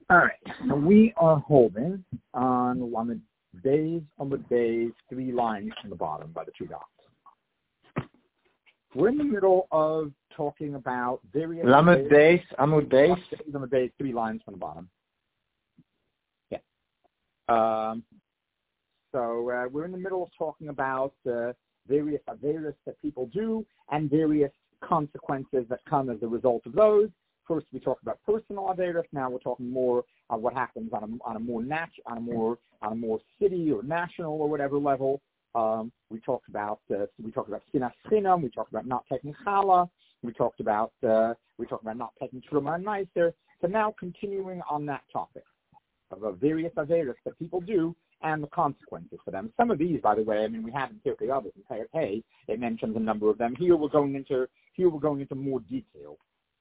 All right, so we are holding on Lamed Beis, Amud Beis, 3 lines from the bottom by the 2 dots. We're in the middle of talking about various... Lamed Beis, Amud Beis? Lamed Beis, 3 lines from the bottom. Yeah. So we're in the middle of talking about various averos that people do and various consequences that come as a result of those. First, we talked about personal averos. Now we're talking more on what happens on a more city or national or whatever level. We talked about sinas chinam. We talked about not taking challah. We talked about not taking truma and meiser. So now continuing on that topic of various averos that people do and the consequences for them. Some of these, by the way, I mean, we have in Pirkei Avos and Perek Hey, it mentions a number of them. Here we're going into more detail.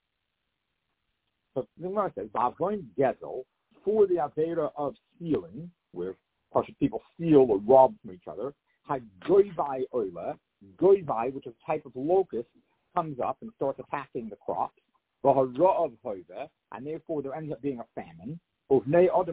So the Gemara says, "Va'avoin gezel," for the avera of stealing, where people steal or rob from each other. Hagoivai oila, goivai, which is a type of locust, comes up and starts attacking the crops. V'hara'av hoiva, and therefore there ends up being a famine. And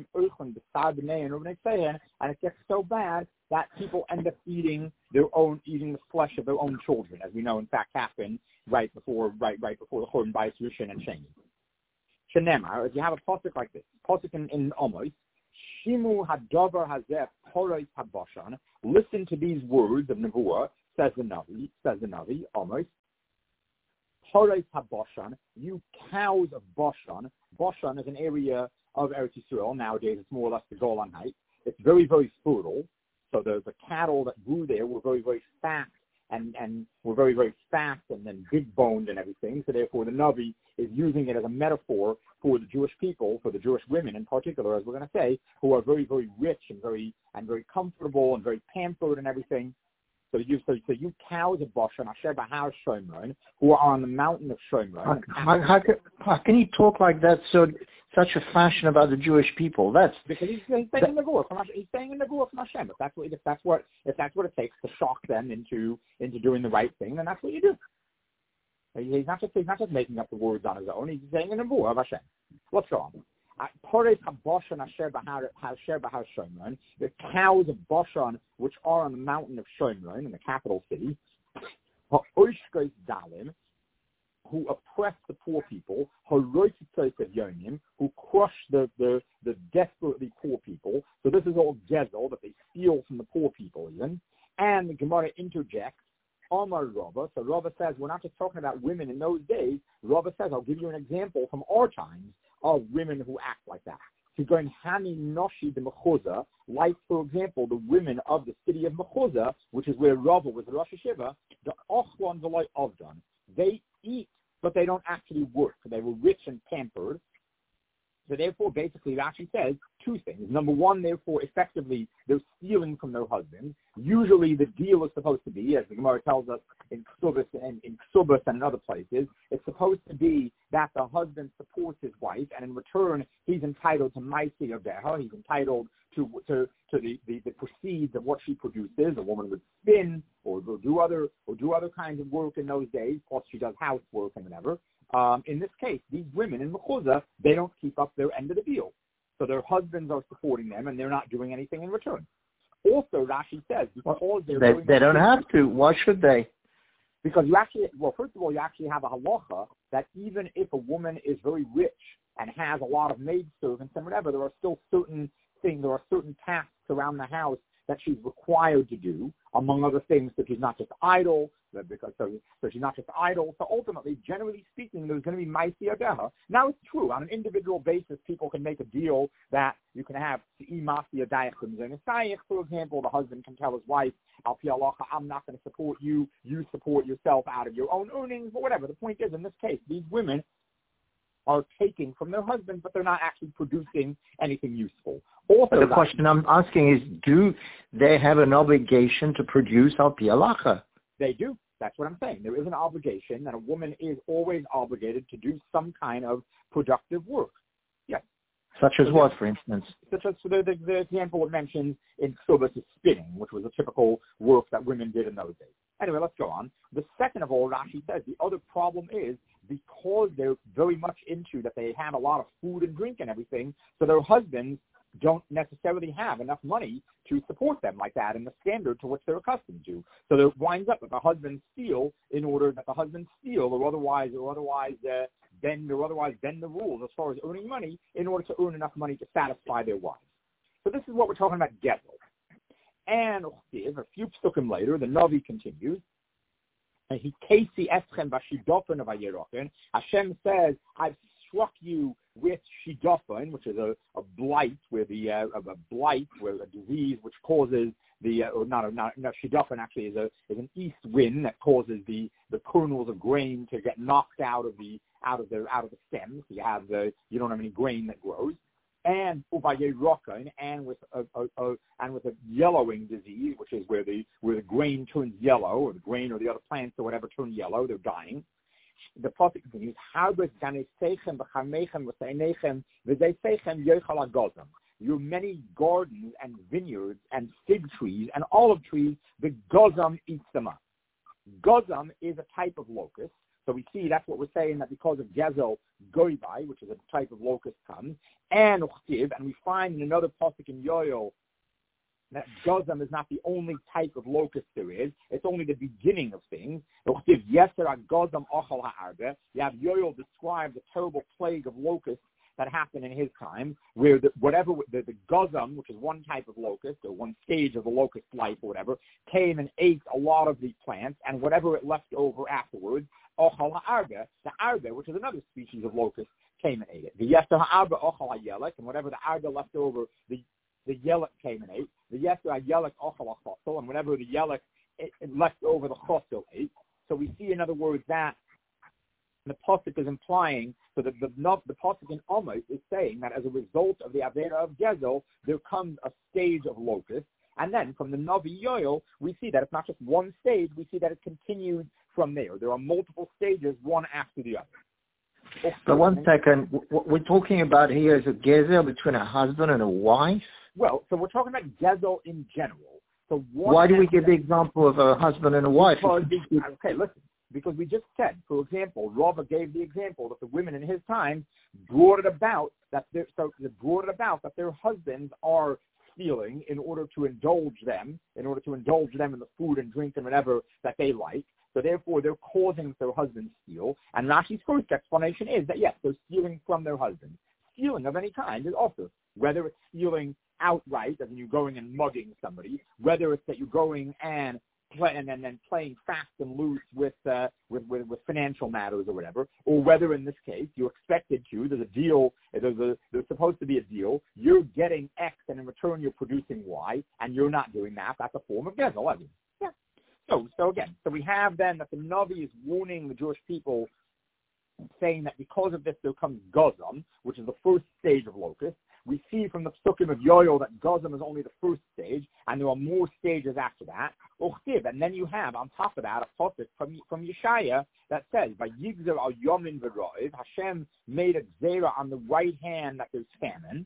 it gets so bad that people end up eating the flesh of their own children, as we know in fact happened right before the Churban Bayis Rishon and Sheni. Shenemar, if you have a pasuk like this, pasuk in Amos, Shimu hadavar hazeh horois habashan. Listen to these words of Nevuah, says the Navi, Amos. Horois habashan, you cows of Bashan. Bashan is an area of Eretz Yisrael. Nowadays, it's more or less the Golan Heights. It's very, very fertile. So the cattle that grew there were very, very fat and were very, very fat and then big-boned and everything. So therefore, the Navi is using it as a metaphor for the Jewish people, for the Jewish women in particular, as we're going to say, who are very, very rich and very comfortable and very pampered and everything. So you cows of Bashan, Asher Bahar Shomron, who are on the mountain of Shomron. How can you talk like that? Such a fashion about the Jewish people. That's because he's saying in the Gula from Hashem. If that's what it takes to shock them into doing the right thing, then that's what you do. He's not just making up the words on his own. He's saying in the Gula of Hashem. Let's go on. The cows of Bashan, which are on the mountain of Shomron, in the capital city, who oppress the poor people, who crush the desperately poor people. So this is all gezel, that they steal from the poor people even. And the Gemara interjects, Amar Rava. So Rava says, we're not just talking about women in those days. Rava says, I'll give you an example from our times of women who act like that. He's going Hani Noshi de Mechuza, like, for example, the women of the city of Mechuza, which is where Rava was the Rosh Hashiva, the Ochlon V'loi Avdan. They eat, but they don't actually work. They were rich and pampered. So therefore, basically, Rashi says 2 things. Number one, therefore, effectively, they're stealing from their husbands. Usually, the deal is supposed to be, as the Gemara tells us in Ksubas and in other places, it's supposed to be that the husband supports his wife, and in return, he's entitled to Maisi Yodeha. He's entitled to the proceeds of what she produces. A woman would spin or do other kinds of work in those days. Plus, she does housework and whatever. In this case, these women in Mechuza, they don't keep up their end of the deal. So their husbands are supporting them, and they're not doing anything in return. Also, Rashi says, they don't have to. Why should they? Because first of all, you actually have a halacha that even if a woman is very rich and has a lot of maidservants and whatever, there are still certain tasks around the house that she's required to do, among other things, that she's not just idle, so she's not just idle. So ultimately, generally speaking, there's going to be Maisi Yodeha. Now it's true, on an individual basis, people can make a deal that you can have Masi Yodayach, for example, the husband can tell his wife, Al Pi Halacha, I'm not going to support you, you support yourself out of your own earnings, but whatever. The point is, in this case, these women are taking from their husbands, but they're not actually producing anything useful. Also, the question I'm asking is, do they have an obligation to produce Al Pi Halacha? They do. That's what I'm saying. There is an obligation that a woman is always obligated to do some kind of productive work. Yes. Such as what, for instance? Such as the example it mentions in Ksubas is spinning, which was a typical work that women did in those days. Anyway, let's go on. The second of all, Rashi says, the other problem is because they're very much into that they have a lot of food and drink and everything, so their husbands don't necessarily have enough money to support them like that in the standard to which they're accustomed to. So it winds up that the husbands steal or otherwise bend the rules as far as earning money in order to earn enough money to satisfy their wives. So this is what we're talking about Gezel. And a few psukim later, the Navi continues. And he Casey Eschem Bashidofen of Ayerochen. Hashem says, I've struck you with Shidofen, which is a blight, where a disease which causes Shidofen actually is an east wind that causes the kernels of grain to get knocked out of the stems. So you don't have any grain that grows. And uvayerokan, and with a yellowing disease, which is where the grain turns yellow, or the grain or the other plants or whatever turn yellow, they're dying. The prophet continues, your many gardens and vineyards and fig trees and olive trees, the gozam eats them up. Gozam is a type of locust. So we see that's what we're saying, that because of Gezel, Goibai, which is a type of locust, comes, and Uchtiv, and we find in another pasuk in Yoel that Gozam is not the only type of locust there is. It's only the beginning of things. Uchtiv, Yeser Gozam Ochal Ha'arbe. You have Yoel describe the terrible plague of locusts that happened in his time, where the Gozam, which is one type of locust, or one stage of the locust life or whatever, came and ate a lot of the plants, and whatever it left over afterwards, Ochal ha'arbe, the arbe, which is another species of locust, came and ate it. The yeser ha'arbe ochal ha'yelek, and whatever the arbe left over, the yelek came and ate. The yeser ha'yelek ochal ha'chosel, and whatever the yelek left over, the chosel ate. So we see, in other words, that the pasuk is implying, so the pasuk in Amos is saying that as a result of the Avera of Gezel, there comes a stage of locust. And then from the Navi Yoel, we see that it's not just one stage, we see that it continues from there. There are multiple stages, one after the other. But 1 second, what we're talking about here is a gezel between a husband and a wife? Well, so we're talking about gezel in general. So why do we give the example of a husband and a wife? Because we just said, for example, Rava gave the example that the women in his time brought it about that their husbands are stealing in order to indulge them in the food and drink and whatever that they like. So therefore, they're causing their husbands steal. And Rashi's first explanation is that, yes, they're stealing from their husbands. Stealing of any kind is also, whether it's stealing outright, as in you're going and mugging somebody, whether it's that you're going and then playing fast and loose with financial matters or whatever, or whether in this case you're expected to, there's a deal, there's supposed to be a deal, you're getting X and in return you're producing Y, and you're not doing that. That's a form of gezel, I mean. Yeah. So we have then that the Navi is warning the Jewish people, saying that because of this there comes Gozam, which is the first stage of locust. We see from the Psukim of Yoel that Gozam is only the first stage, and there are more stages after that. And then you have, on top of that, a pasuk from Yeshaya that says, "Vayigzer al Yomin v'roiv." Hashem made a gzera on the right hand that there's famine.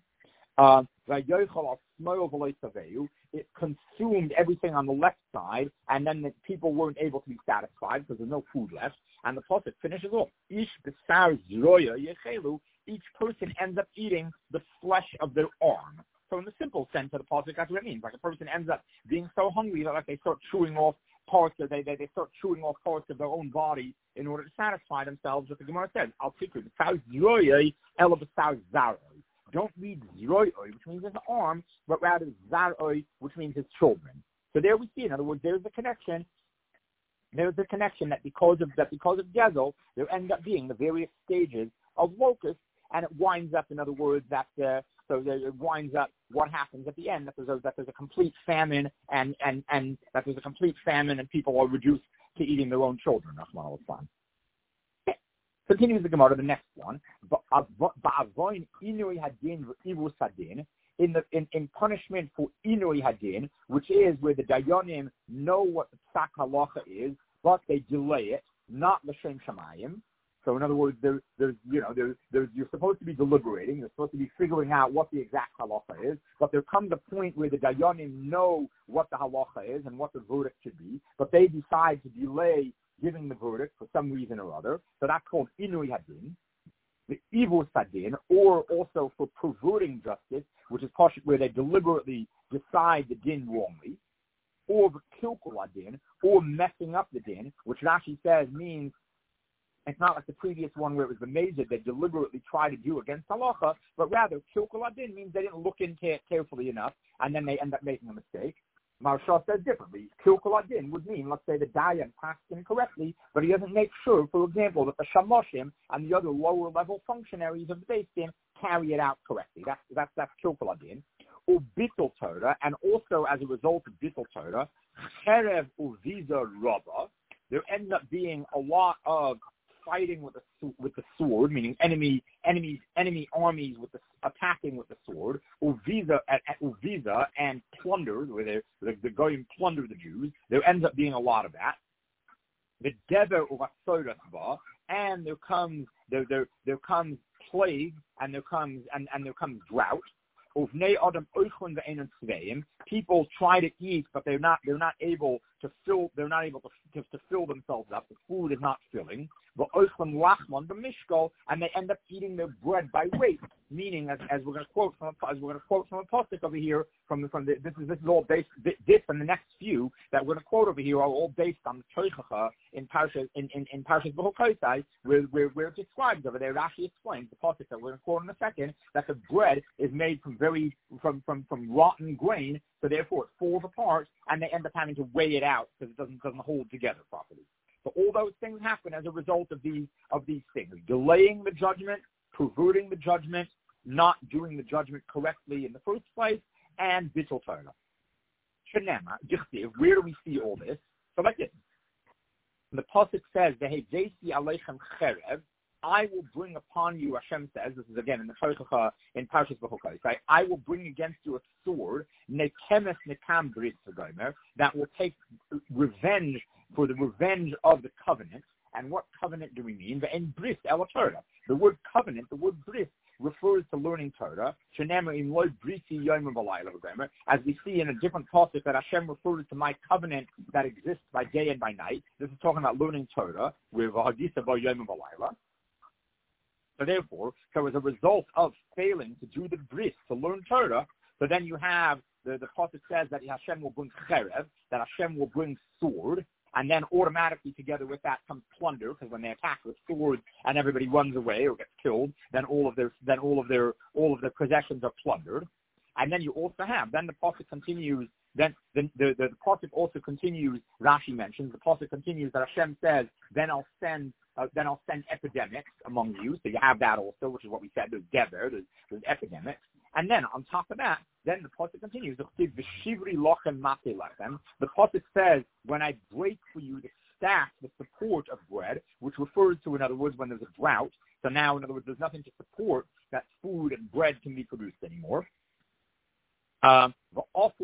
It consumed everything on the left side, and then the people weren't able to be satisfied because there's no food left. And the pasuk finishes off, Ish b'sar zroya yechelu. Each person ends up eating the flesh of their arm. So in the simple sense of the pasuk, that's what it means. Like a person ends up being so hungry that they start chewing off parts of they start chewing off parts of their own body in order to satisfy themselves. What the Gemara says, I'll take you. Don't read zroy, which means his arm, but rather zaroi, which means his children. So there we see, in other words, there's the connection. There's the connection that because of Gezel, there end up being the various stages of locust, and it winds up, in other words, it winds up what happens at the end, that there's a complete famine, and that there's a complete famine, and people are reduced to eating their own children. Continues the Gemara, the next one. In punishment for inui hadin, which is where the dayanim know what the psak halacha is, but they delay it, not l'shem shamayim. So in other words, you're supposed to be deliberating, you're supposed to be figuring out what the exact halacha is, but there comes a point where the dayanim know what the halacha is and what the verdict should be, but they decide to delay giving the verdict for some reason or other. So that's called Inui Hadin. The Ivus Hadin, or also for perverting justice, which is where they deliberately decide the din wrongly, or the Kilkul Hadin, or messing up the din, which Rashi says means it's not like the previous one where it was the major they deliberately try to do against halacha, but rather Kilkul Hadin means they didn't look into it carefully enough, and then they end up making a mistake. Maharsha says differently. Kilkul Hadin would mean, let's say, the Dayan passed him correctly, but he doesn't make sure, for example, that the Shamoshim and the other lower-level functionaries of the Beis Din carry it out correctly. That's Kilkul Hadin. Or Bittul Torah, and also as a result of Bittul Torah, Cherev Uviza Rabba, there ends up being a lot of fighting with the sword, meaning enemy armies attacking with the sword, Uviza and plunder, where the Goyim plunder the Jews. There ends up being a lot of that. The Dever Uvasodasva, and there comes plague, and there comes drought. People try to eat, but they're not able to fill themselves up. The food is not filling. And they end up eating their bread by weight. Meaning, as we're going to quote from a pasuk over here, this is all based. This and the next few that we're going to quote over here are all based on the Toichacha in Parshas B'Chokosai, where it's described over there. Rashi explains the pasuk that we're going to quote in a second, that the bread is made from rotten grain, so therefore it falls apart, and they end up having to weigh it out because it doesn't hold together properly. So all those things happen as a result of these things: delaying the judgment, perverting the judgment, not doing the judgment correctly in the first place, and Bittul Torah. Shenema, Dichtiv, where do we see all this? So like this. The pasuk says, "Vehevesi aleichem cherev," I will bring upon you, Hashem says, this is again in the Toichacha in Parshas B'Chokos, right? I will bring against you a sword, nekemes nekam bris v'gomer, that will take revenge for the revenge of the covenant. And what covenant do we mean? And bris el Torah. The word covenant, the word bris, refers to learning Torah. As we see in a different pasuk that Hashem refers to my covenant that exists by day and by night. This is talking about learning Torah with Hagisa bo yom v'layla. So therefore, as a result of failing to do the bris, to learn Torah, so then you have, the pasuk says that Hashem will bring cherev, that Hashem will bring sword, and then automatically together with that comes plunder, because when they attack with swords and everybody runs away or gets killed, then all of their possessions are plundered. And then you also have, then the pasuk continues, then the pasuk also continues, Rashi mentions, the pasuk continues that Hashem says, then I'll send epidemics among you. So you have that also, which is what we said. There's dever, there's epidemics. And then on top of that, then the pasuk continues. The pasuk says, when I break for you the staff, the support of bread, which refers to, in other words, when there's a drought. So now, in other words, there's nothing to support that food and bread can be produced anymore. Then the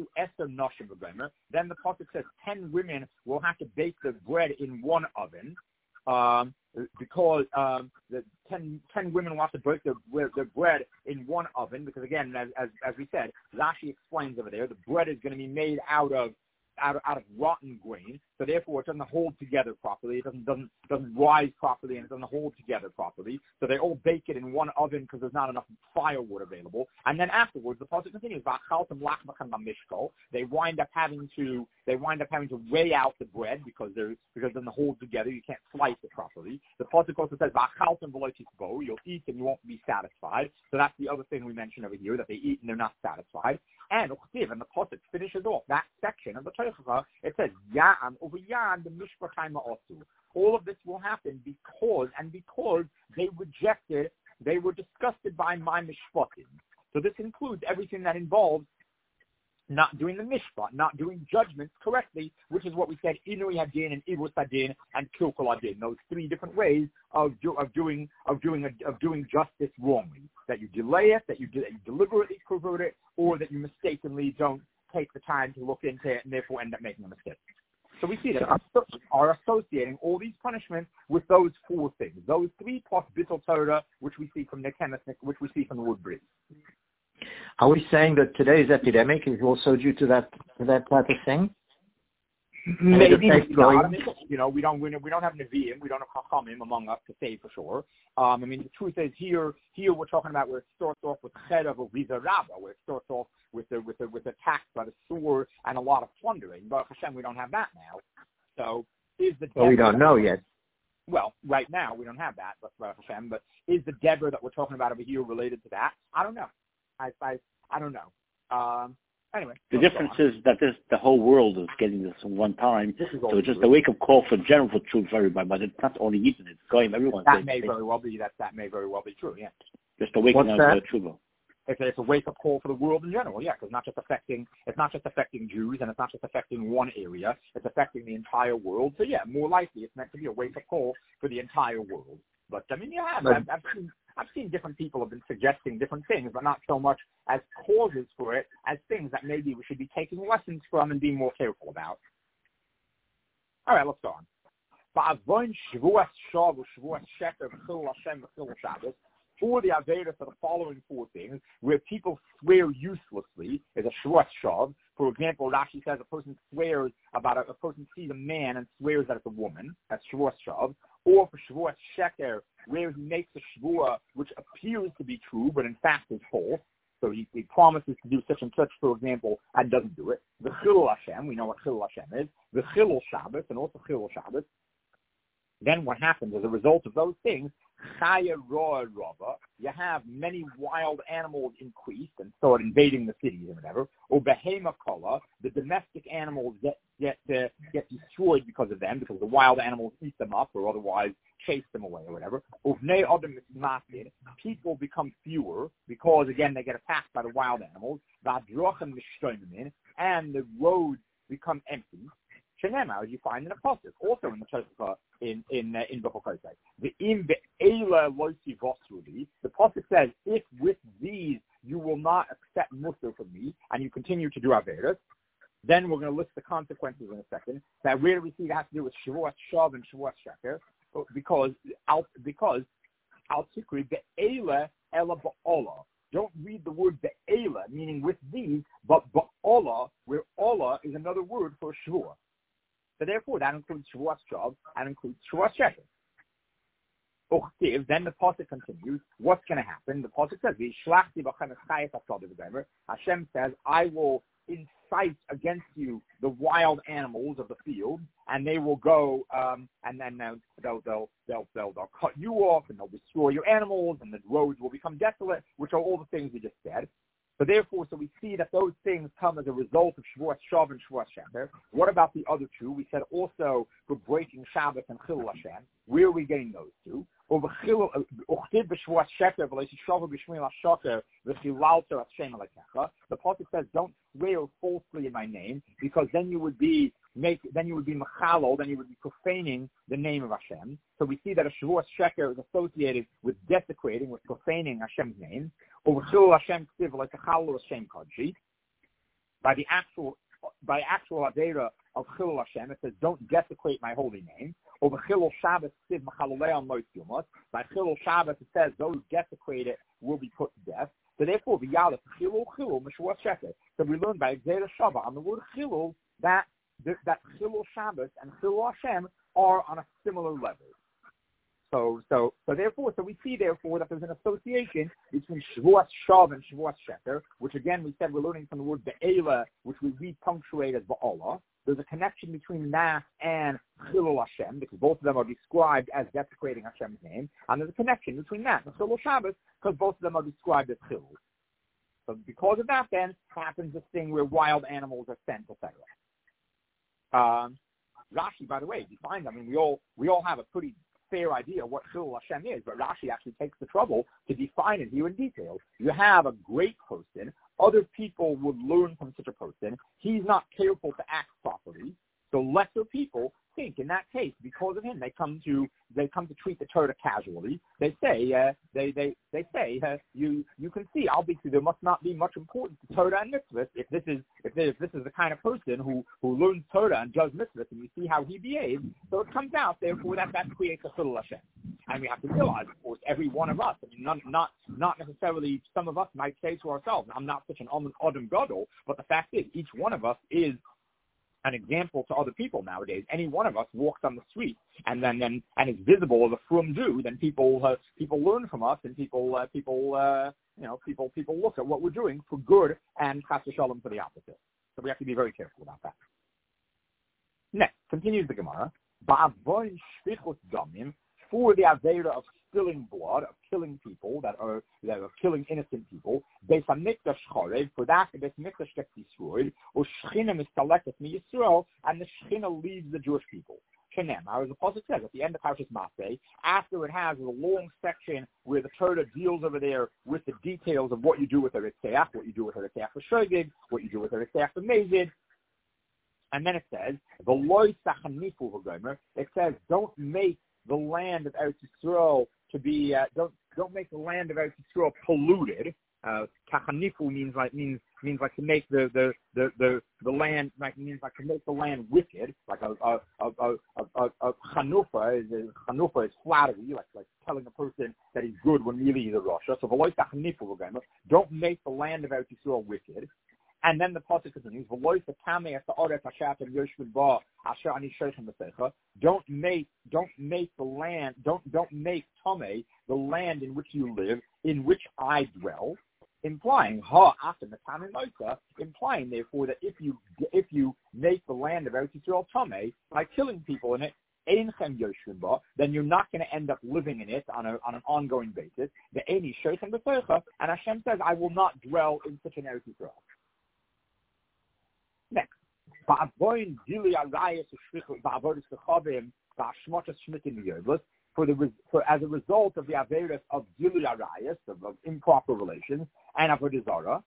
pasuk says 10 women will have to bake their bread in one oven. Because the 10 women will have to break their bread in one oven, because again, as we said, Rashi explains over there, the bread is going to be made out of rotten grain, so therefore it doesn't hold together properly. It doesn't rise properly, and it doesn't hold together properly. So they all bake it in one oven because there's not enough firewood available. And then afterwards, the pasuk continues. They wind up having to weigh out the bread because it doesn't hold together. You can't slice it properly. The pasuk also says you'll eat and you won't be satisfied. So that's the other thing we mentioned over here, that they eat and they're not satisfied. And the pasuk finishes off that section of the Toichacha. It says, Ya'am over Ya'am the Mishpachai Ma'osu. All of this will happen because they rejected, they were disgusted by my mishpatim. So this includes everything that involves not doing the mishpat, not doing judgments correctly, which is what we said, Inui Hadin and Ivus Hadin and Kilkul Hadin. Those three different ways of doing justice wrongly. That you delay it, that you deliberately pervert it, or that you mistakenly don't take the time to look into it and therefore end up making a mistake. So we see that are associating all these punishments with those four things. Those three plus Bittul Torah, which we see from the Kenesnik, which we see from the word bris. Are we saying that today's epidemic is also due to that type of thing? Maybe not. I mean, we don't have Nevi'im, we don't have Chachamim among us to say for sure. I mean, the truth is here we're talking about where it starts off with Cherev or Riza Rabbah, where it starts off with attacks by the sword and a lot of plundering. But Hashem, we don't have that now. So is the we don't know yet. Well, right now we don't have that, but Hashem. But is the Deborah that we're talking about over here related to that? I don't know. I don't know. Anyway, the difference is that the whole world is getting this at one time. So it's just a wake-up call for general truth for everybody, but it's not only Eden, it's going everyone. That may very well be true. Yeah, just a waking up to truth. It's a wake-up call for the world in general. Yeah, because it's not just affecting Jews, and it's not just affecting one area. It's affecting the entire world. So yeah, more likely it's meant to be a wake-up call for the entire world. But I mean, I've seen different people have been suggesting different things, but not so much as causes for it as things that maybe we should be taking lessons from and being more careful about. All right, let's go on. For the Avedas of the following four things, where people swear uselessly, is a Shvuas Shav. For example, Rashi says a person swears about a person sees a man and swears that it's a woman. That's Shvuas Shav. Or for Shvuas Sheker, where he makes a Shvuah which appears to be true, but in fact is false. So he promises to do such and such, for example, and doesn't do it. The Chilul Hashem, we know what Chilul Hashem is. The Chilul Shabbos, and also Chilul Shabbos. Then what happens as a result of those things, Chaya Roa Rava, you have many wild animals increased and start invading the cities and whatever. Or Behema Kala, the domestic animals get destroyed because of them, because the wild animals eat them up or otherwise chase them away or whatever. Uvnei Adam Mismasid, people become fewer because again they get attacked by the wild animals. Vadrochem Mishtoimin, and the roads become empty. Shenema, as you find in the Pasuk, also in the Tosafot in Bechokosai. The im be'ela loisi vosruli. The Pasuk says, if with these you will not accept Mussar from me and you continue to do Averas, then we're going to list the consequences in a second. That where do we see it has to do with Shavuot Shav and Shavuot Sheker? Because al tikri be'ela ela ba'ola. Don't read the word be'ela, meaning with these, but ba'ola, where ola is another word for Shavuot. So therefore, that includes Shavuot Shav and includes Shavuot Sheker. Then the pasuk continues. What's going to happen? The pasuk says, Hashem says, I will incite against you the wild animals of the field, and they will go, and then they'll cut you off, and they'll destroy your animals, and the roads will become desolate, which are all the things we just said. So therefore, we see that those things come as a result of Shavuot Shav and Shavuot Sheker. What about the other two? We said also for breaking Shabbat and Chilul Hashem. Where are we getting those two? The Pasuk says, don't swear falsely in my name, because then you would be machalo, then you would be profaning the name of Hashem. So we see that a Shavuot Sheker is associated with desecrating, with profaning Hashem's name. Over Chilul Hashem Ktiv, like the Chalul Hashem Kadshi. By actual Avera of Chilul Hashem, it says, don't desecrate my holy name. Over Chilul Shabbos Ktiv Machalulei on Mois Yomos. By Chilul Shabbos, it says, those desecrate it will be put to death. So therefore, V'yalef Chilul Meshuvah Sheker. So we learn by Xera Shava on the word Chilul that Chilul Shabbos and Chilul Hashem are on a similar level. So therefore, we see therefore that there's an association between Shavuot Shav and Shavuot Sheker, which again we said we're learning from the word Be'ela, which we repunctuate as Ba'ala. There's a connection between that and Chilul Hashem, because both of them are described as desecrating Hashem's name, and there's a connection between that and Chilul Shabbos, because both of them are described as Chilul. So because of that, then happens this thing where wild animals are sent, etc. Rashi, by the way, defines. I mean, we all have a pretty fair idea what Chilul Hashem is, but Rashi actually takes the trouble to define it here in detail. You have a great person. Other people would learn from such a person. He's not careful to act properly. So lesser people think in that case, because of him, they come to treat the Torah casually. They say you can see obviously there must not be much importance to Torah and mitzvahs if this is the kind of person who learns Torah and does mitzvahs, and you see how he behaves. So it comes out therefore that creates a Chilul Hashem. And we have to realize, of course, every one of us. I mean, not necessarily. Some of us might say to ourselves, "I'm not such an Adam Gadol," but the fact is, each one of us is an example to other people nowadays. Any one of us walks on the street and is visible as a frum Jew, then people learn from us, and people look at what we're doing for good and chas v'shalom for the opposite. So we have to be very careful about that. Next, continues the Gemara. Ba'avoin shvichus damim, for the avera of spilling blood, of killing people that are killing innocent people. Beis Hamikdash charev, for that the Beis Hamikdash gets destroyed. Or Shechina mistaleket mi Yisrael, and the Shechina leaves the Jewish people. Shenemar, as the Pasuk says at the end of Parshas Maseh, after it has a long section where the Torah deals over there with the details of what you do with a Ritzeach, what you do with a Ritzeach for Shogeg, what you do with a Ritzeach for Mezid. And then it says, it says, don't make the land of Eretz Yisrael to be, don't make the land of Eretz Yisrael polluted. Kachanifu means like to make the land, like means like to make the land wicked. Like a chanufa is flattery, like telling a person that he's good when really he's a rasha. So don't make the land of Eretz Yisrael wicked. And then the pasuk continues, don't make the land, don't make Tomei, the land in which you live, in which I dwell, implying implying therefore that if you make the land of Eretz Yisrael Tomei by killing people in it, then you're not going to end up living in it on an ongoing basis. And Hashem says, I will not dwell in such an Eretz Yisrael. Next, as a result of the averis of Gilui Arayos, of improper relations, and avodah zarah,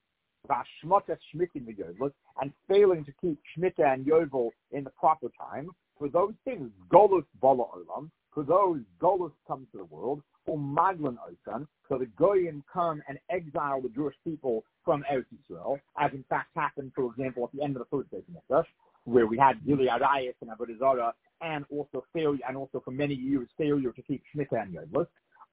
and failing to keep Shemitah and Yovel in the proper time, for those things, Golus Bala Olam, for those Golus come to the world, or Maglan Osan, so the Goyim come and exile the Jewish people from Eretz Yisrael, as in fact happened, for example, at the end of the first Beis Hamikdash, where we had Gilui Arayos and avodah zarah, and also failure, and also for many years failure to keep Shemitah and Yovel.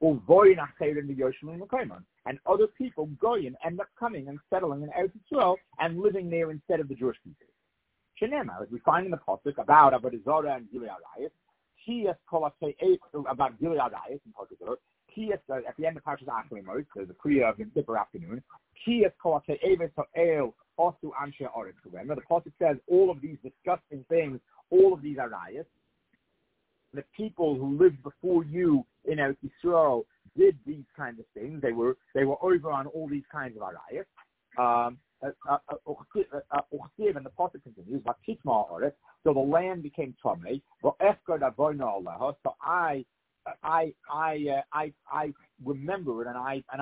And other people, Goyim, end up coming and settling in Eretz Yisrael and living there instead of the Jewish people. Shenema, as we find in the pasuk about avodah zarah and Gilui Arayos, about Gilui Arayos in particular, at the end of Parshas Achrimos, there's a Kriya of Yom Kippur afternoon. The pasuk says all of these disgusting things, all of these Arayos, the people who lived before you in Eretz Yisrael did these kinds of things. They were over on all these kinds of Arayos. And the pasuk continues, so the land became Tomei. So I remember it, and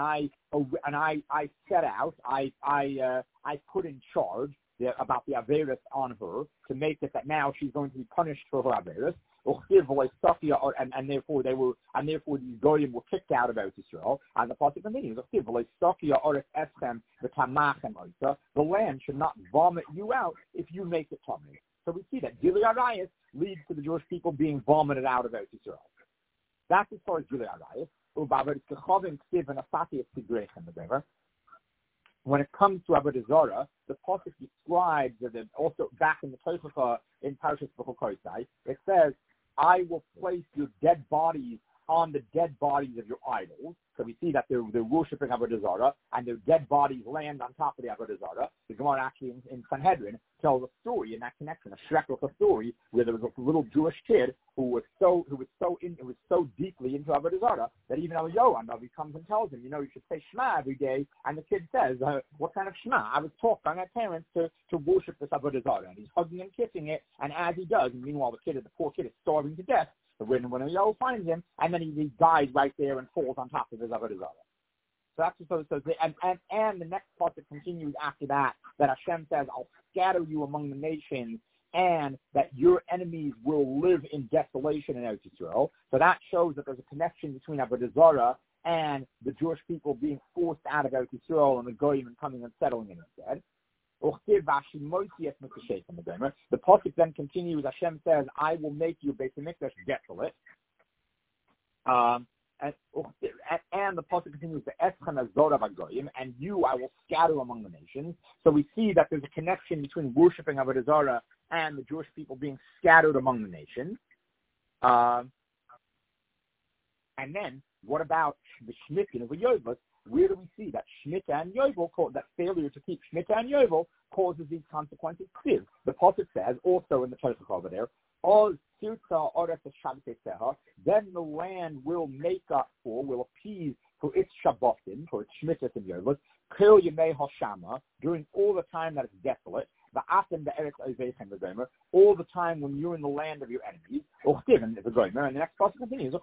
I set out. I put in charge about the averis on her to make it that now she's going to be punished for her averis. And therefore these goyim were kicked out of Eretz Yisrael. And the pasuk continues, the land should not vomit you out if you make it tummy. So we see that Gilui Arayos leads to the Jewish people being vomited out of Eretz Yisrael. That's as far as Gilui Arayos. When it comes to avodah zarah, the pasuk describes that also back in the Tosafah in Parshas B'chokosai, it says, I will place your dead bodies on the dead bodies of your idols. So we see that they're worshiping avodah zarah, and their dead bodies land on top of the avodah zarah. The Gemara actually in Sanhedrin tells a story in that connection, a shrekach story, where there was a little Jewish kid who was so deeply into avodah zarah that even Eliyahu Navi comes and tells him, you should say Shema every day. And the kid says, what kind of Shema? I was taught by my parents to worship this avodah zarah. And he's hugging and kissing it, and as he does, and meanwhile the poor kid is starving to death. So when Eliyahu finds him, and then he dies right there and falls on top of his avodah zarah. So that's and the next part that continues after that Hashem says, I'll scatter you among the nations, and that your enemies will live in desolation in Eretz Yisrael. So that shows that there's a connection between avodah zarah and the Jewish people being forced out of Eretz Yisrael and the goyim and coming and settling in instead. The pasuk then continues. Hashem says, I will make you Beis Hamikdash desolate. and the pasuk continues, and you I will scatter among the nations. So we see that there's a connection between worshiping Avodah Zarah and the Jewish people being scattered among the nations. And then, what about the Shemitah of Yovel? Where do we see that Shemitah and Yovel, that failure to keep Shemitah and Yovel, causes these consequences? The pasuk says, also in the Tosafot over there, then the land will make up for, will appease for its Shabbotim, for its Shemitah and Yovel, Kol Yemei Hoshama, during all the time that it's desolate, all the time when you're in the land of your enemies, and the next passage continues,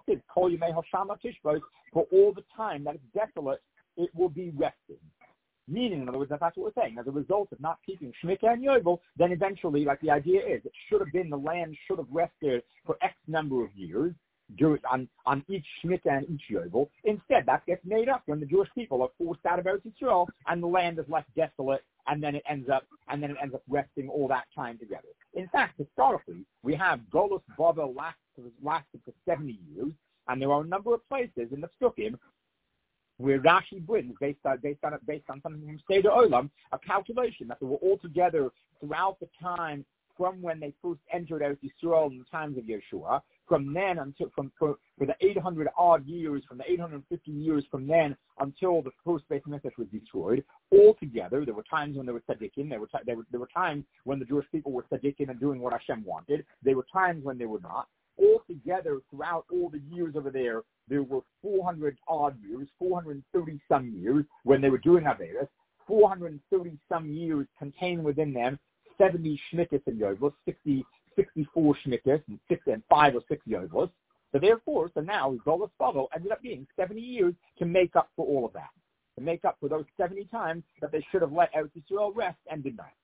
for all the time that it's desolate, it will be resting. Meaning, in other words, that's what we're saying. As a result of not keeping Shemitah and Yovel, then eventually, like the idea is, it should have been, the land should have rested for X number of years on each Shemitah and each Yovel. Instead, that gets made up when the Jewish people are forced out of Eretz Yisrael and the land is left desolate, and then it ends up resting all that time together. In fact, historically, we have Golus Bavel lasted for 70 years, and there are a number of places in the Psukim where Rashi brings, based on something from Seder Olam, a calculation that they were all together throughout the time from when they first entered Eretz Yisrael in the times of Yeshua, from then until for the 800 odd years, from the 850 years from then until the first Beit Hamikdash was destroyed. Altogether, there were times when there were tzaddikim. There were times when the Jewish people were tzaddikim and doing what Hashem wanted. There were times when they were not. Altogether, throughout all the years over there, there were 400 odd years, 430 some years when they were doing Averis. 430 some years contained within them 70 Shemitahs and Yovelos, 64 Shemitahs and 5 or 6 Yovelos. So now Golus Bavel ended up being 70 years to make up for all of that, to make up for those 70 times that they should have let Eretz Yisrael rest and did not.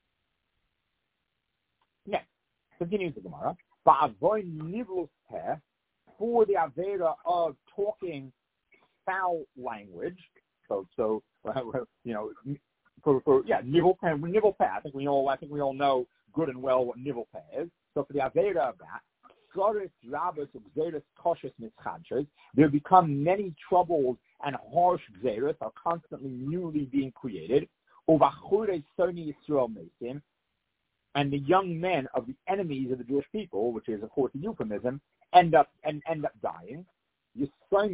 Next, continues the Gemara. For the Avera of talking foul language, nivel peh. I think we all know good and well what nivel peh is. So for the Avera of that, there become many troubles and harsh gzeros are constantly newly being created. And the young men of the enemies of the Jewish people, which is of course a euphemism, end up dying. And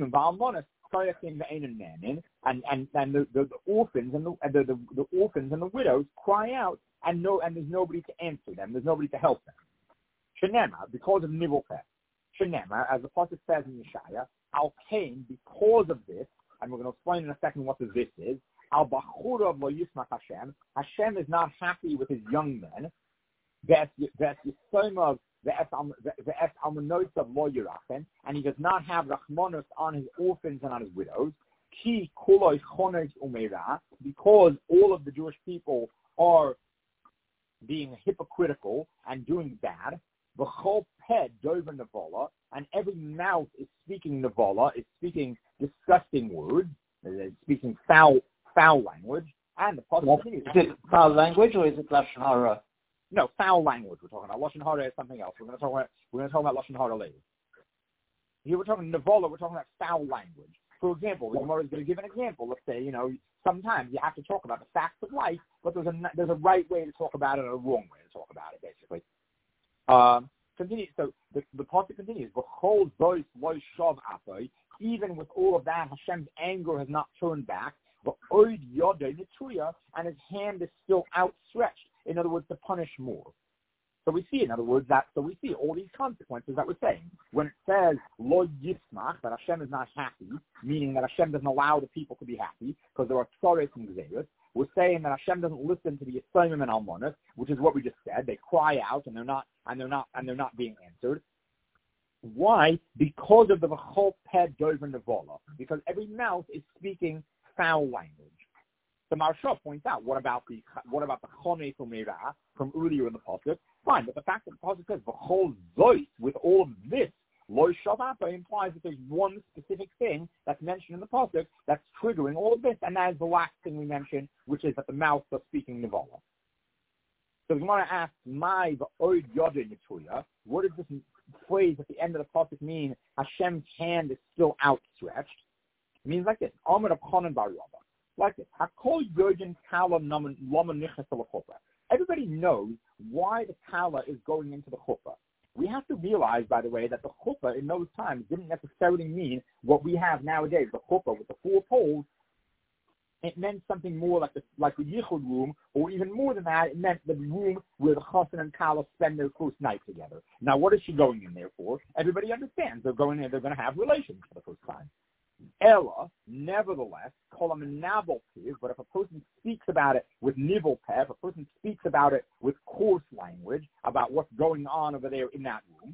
the orphans and the orphans and the widows cry out, and there's nobody to answer them. There's nobody to help them. Shenema, because of nivel peh. Shenema, as the pasuk says in Yeshaya, Al Cain, because of this, and we're going to explain in a second what the this is. Al Bachurav lo yismach Hashem. Hashem is not happy with his young men. And he does not have rachmanos on his orphans and on his widows. Because all of the Jewish people are being hypocritical and doing bad. And every mouth is speaking nevola, is speaking disgusting words, is speaking foul language. And the possibility is it foul language or is it lashon hara? No, foul language we're talking about. Lashon hara is something else. We're going to talk about lashon hara later. Here we're talking nevola. We're talking about foul language. For example, the Gemara is going to give an example. Let's say, sometimes you have to talk about the facts of life, but there's a right way to talk about it and a wrong way to talk about it, basically. Continue. So the pasuk continues. Even with all of that, Hashem's anger has not turned back. And his hand is still outstretched. In other words, to punish more. So we see, in other words, we see all these consequences that we're saying. When it says lo yismach, that Hashem is not happy, meaning that Hashem doesn't allow the people to be happy because there are tzaros and gzeros. We're saying that Hashem doesn't listen to the Yisraelim and Almonas, which is what we just said. They cry out and they're not being answered. Why? Because of the v'chol peh dover nevola. Because every mouth is speaking foul language. The Maharsha points out, what about the chonei umeira from earlier in the pasuk? Fine, but the fact that the pasuk says v'chol zois, with all of this, lo shavapa, implies that there's one specific thing that's mentioned in the pasuk that's triggering all of this, and that is the last thing we mentioned, which is that the mouth is speaking nevola. So the Gemara asks, "My v'od yodei netuya." What does this phrase at the end of the pasuk mean Hashem's hand is still outstretched? It means like this. Amar Reb Chanan bar Rava. Like this. Hakol Yodin Kala Lama Nichas Chuppah. Everybody knows why the Kala is going into the chuppah. We have to realize, by the way, that the chuppah in those times didn't necessarily mean what we have nowadays, the chuppah with the 4 poles. It meant something more like the yichud room, or even more than that, it meant the room where the chassan and kala spend their first night together. Now, what is she going in there for? Everybody understands they're going in, they're going to have relations for the first time. Ella, nevertheless, kolam nabel tiv, but if a person speaks about it with nivel peh, if a person speaks about it with coarse language, about what's going on over there in that room,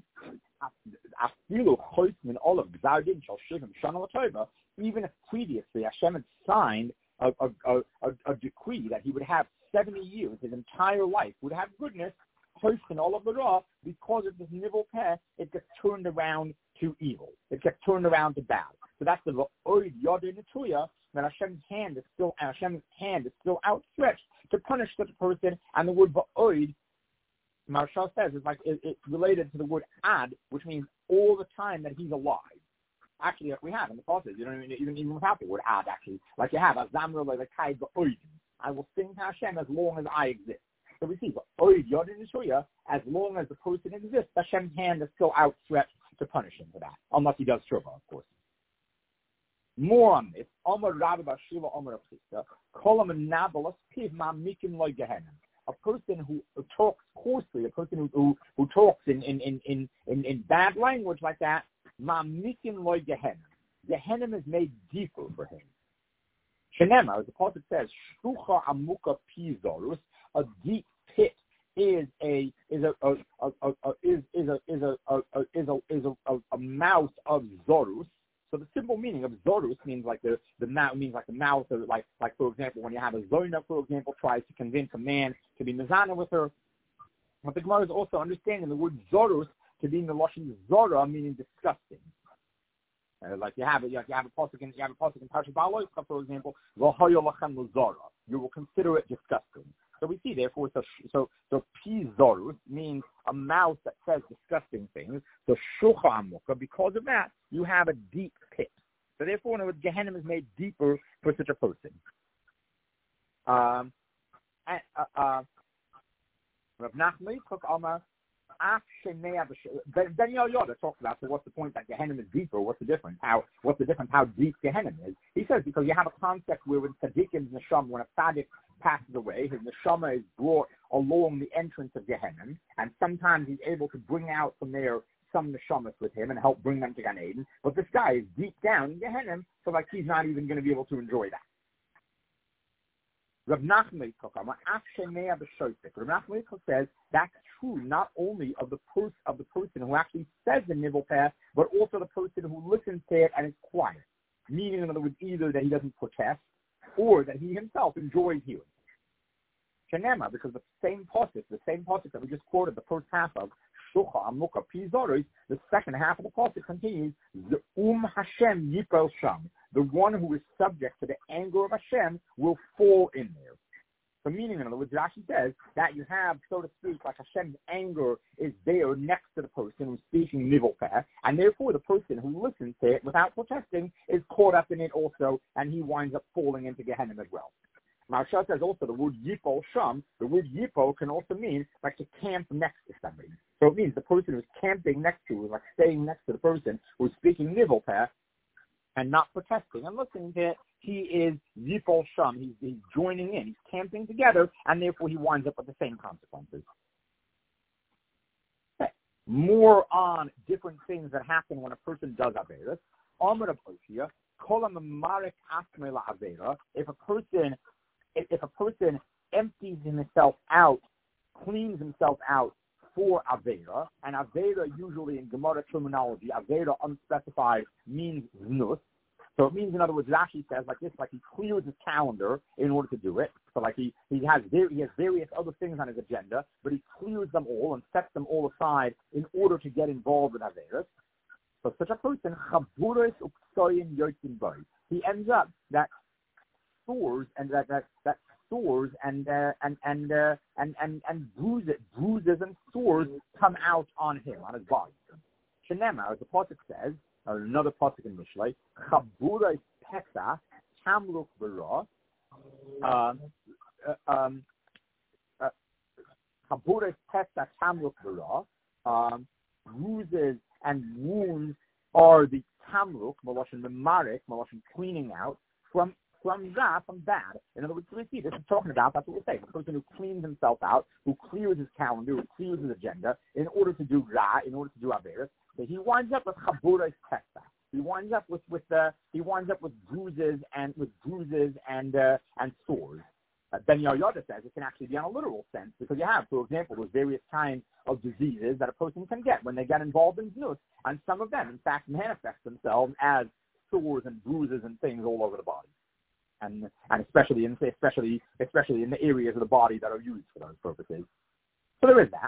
even if previously Hashem had signed a decree that he would have 70 years, his entire life would have goodness, and all of the raw, because of this nivel peh, it gets turned around to evil. It gets turned around to bad. So that's the oid yodin netuya, that Hashem's hand is still outstretched to punish such a person. And the word va'oid, Maharshal says, is like it's related to the word ad, which means all the time that he's alive. Actually, like we have in the passages, you know, even without the word ad, actually, like you have azamra lekai va'oid. I will sing to Hashem as long as I exist. So we see va'oid yodin netuya, as long as the person exists, Hashem's hand is still outstretched to punish him for that, unless he does tshuva, of course. More on this, Amar Rabbi Bashila Amar Abchista, Kolam Nabalas Piv Mamikin Loy Gehenim. A person who talks coarsely, a person who talks in bad language like that, Mamikin Loy Gehenim. Gehenim is made deeper for him. Shenema, as the pasuk says, Shtucha Amuka Pizorus, a deep pit is a mouth of Zorus. So the simple meaning of Zorus means like the mouth, means like the mouth, or like for example, when you have a Zona, for example, tries to convince a man to be mizana with her. But the Gemara is also understanding the word Zorus to be in the Lashon Zora, meaning disgusting. Like you have a pasuk in Parshat Ba'aloischa, for example, V'hoyo lachem l'zora. You will consider it disgusting. So we see, therefore, so pizorus means a mouth that says disgusting things. So shucha amuka, because of that, you have a deep pit. So therefore, in other words, Gehenna is made deeper for such a person. Rav Nachman took Amar. Daniel Yoda talks about, so what's the point that Gehenna is deeper? What's the difference? How deep Gehenna is? He says because you have a concept where when Tzadikim's neshama, when a tzaddik passes away, his neshama is brought along the entrance of Gehenna, and sometimes he's able to bring out from there some neshamas with him and help bring them to Gan Eden. But this guy is deep down in Gehenna, so like he's not even going to be able to enjoy that. Rav Nachman says that's true not only of the person who actually says the nivel peh, but also the person who listens to it and is quiet. Meaning, in other words, either that he doesn't protest or that he himself enjoys hearing. Shenema, because the same pasuk that we just quoted, the first half of Shucha Amuka Pizoros, the second half of the pasuk continues, the Hashem Yipel Sham. The one who is subject to the anger of Hashem will fall in there. So meaning, in other words, Rashi says that you have, so to speak, like Hashem's anger is there next to the person who's speaking nivel peh, and therefore the person who listens to it without protesting is caught up in it also, and he winds up falling into Gehenna as well. Maharsha says also the word Yipo Sham, the word Yipo can also mean like to camp next to somebody. So it means the person who's camping next to, like staying next to the person who's speaking nivel peh, and not protesting and listening to it, he is Yipol Sham. He's joining in. He's camping together, and therefore he winds up with the same consequences. Okay. More on different things that happen when a person does Averas. Amar of Oshia, Kolam Marek Asme La Avera. If a person empties himself out, cleans himself out for Avera, and Avera usually in Gemara terminology, Avera unspecified means znus. So it means, in other words, Rashi says like this, like he clears his calendar in order to do it. So like he has various other things on his agenda, but he clears them all and sets them all aside in order to get involved with Averas. So such a person, Chaburis Uksoyin Yotzin Boy, he ends up that sores and that sores and bruises and sores come out on him, on his body. Shenema, as the pasuk says, or another pasuk in Mishlei, Chaburai Pesach Tamruk Bara. Chaburai Pesach Tamruk Bara. Bruises and wounds are the tamruk, maloshin memarik, maloshin cleaning out from bad. In other words, we see this is talking about, that's what we're saying, a person who cleans himself out, who clears his calendar, who clears his agenda in order to do ra, in order to do averis. So he winds up with chaburai testa. He winds up with bruises and sores. Ben Yoda says it can actually be on a literal sense because you have, for example, those various kinds of diseases that a person can get when they get involved in znus, and some of them, in fact, manifest themselves as sores and bruises and things all over the body, and especially in the areas of the body that are used for those purposes. So there is that.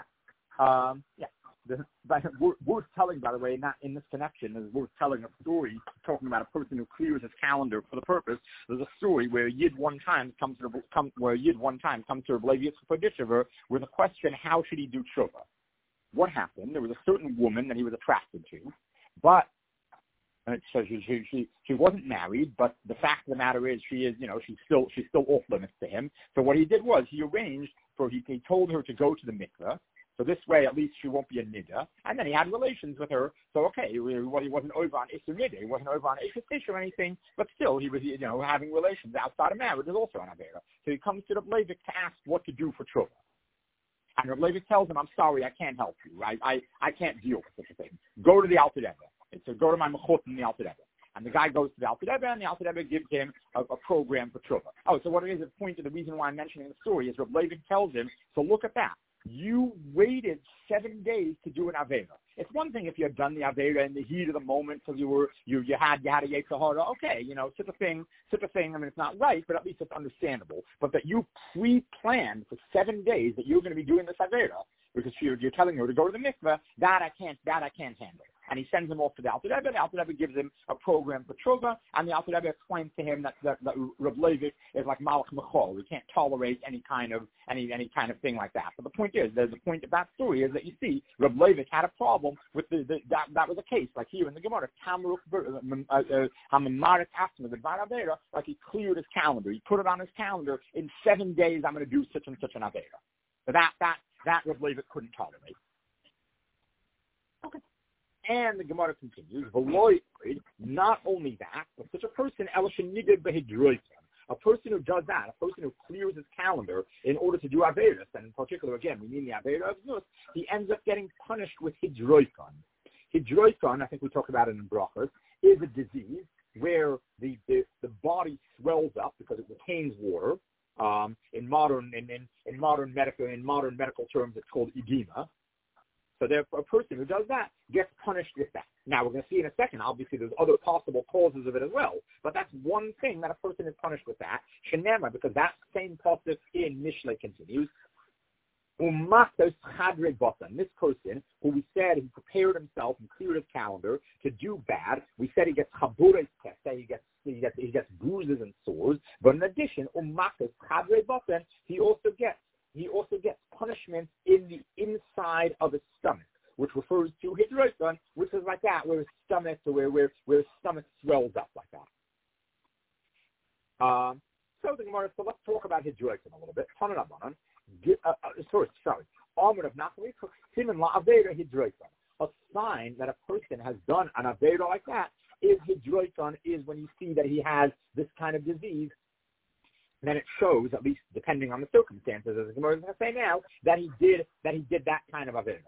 Worth telling, by the way, not in this connection, is worth telling a story talking about a person who clears his calendar for the purpose. There's a story where Yid one time comes to Rav Levi Yitzchak with a question: how should he do tshuva? What happened? There was a certain woman that he was attracted to, but so she wasn't married. But the fact of the matter is, she's still off limits to him. So what he did was he told her to go to the mikveh. So this way, at least she won't be a nida. And then he had relations with her. So okay, he wasn't over on Isser Nida. He wasn't over on Isser Tish or anything. But still, he was, having relations outside of marriage is also an Avera. So he comes to Rav Levi to ask what to do for tshuva. And Rav Levi tells him, I'm sorry, I can't help you. I can't deal with such a thing. Go to the Alter Rebbe. So go to my mechut in the Alter Rebbe. And the guy goes to the Alter Rebbe, and the Alter Rebbe gives him a program for tshuva. Oh, so what it is, the point of the reason why I'm mentioning the story is Rav Levi tells him, so look at that. You waited 7 days to do an Avera. It's one thing if you had done the Avera in the heat of the moment because you had a Yetzer Hara. Okay, such a thing. I mean, it's not right, but at least it's understandable. But that you pre-planned for 7 days that you're going to be doing this Avera because you're telling her to go to the mikveh, that I can't handle. And he sends him off to the Alter Rebbe. The Alter Rebbe gives him a program for tshuva, and the Alter Rebbe explains to him that Rav Levi is like Malach Mechol. We can't tolerate any kind of thing like that. But the point is, the point of that story is that you see, Rav Levi had a problem with that was a case, like here in the Gemara, Tamruk Hamamarek Asma, the Avera, like he cleared his calendar. He put it on his calendar. In 7 days, I'm going to do such and such an Avera. So that Rav Levi couldn't tolerate. Okay. And the Gemara continues, not only that, but such a person, a person who does that, a person who clears his calendar in order to do Averis, and in particular, again, we mean the Avera of Znus, he ends up getting punished with Hidroikon. Hidroikon, I think we talked about it in Brachos, is a disease where the body swells up because it retains water. In modern medical terms, it's called edema. So therefore, a person who does that gets punished with that. Now, we're going to see in a second, obviously, there's other possible causes of it as well. But that's one thing that a person is punished with that. Shenema, because that same pasuk in Mishlei continues. This person, who we said he prepared himself and cleared his calendar to do bad, we said he gets chaburas testa, he gets bruises and sores. But in addition, he also gets punishment in the inside of his stomach, which refers to hidroikon, which is like that, where his stomach, where his stomach swells up like that. So let's talk about hidroikon a little bit. A sign that a person has done an avera like that is hidroikon, is when you see that he has this kind of disease. Then it shows, at least depending on the circumstances, as the Gemara is going to say now, that he did that kind of avera.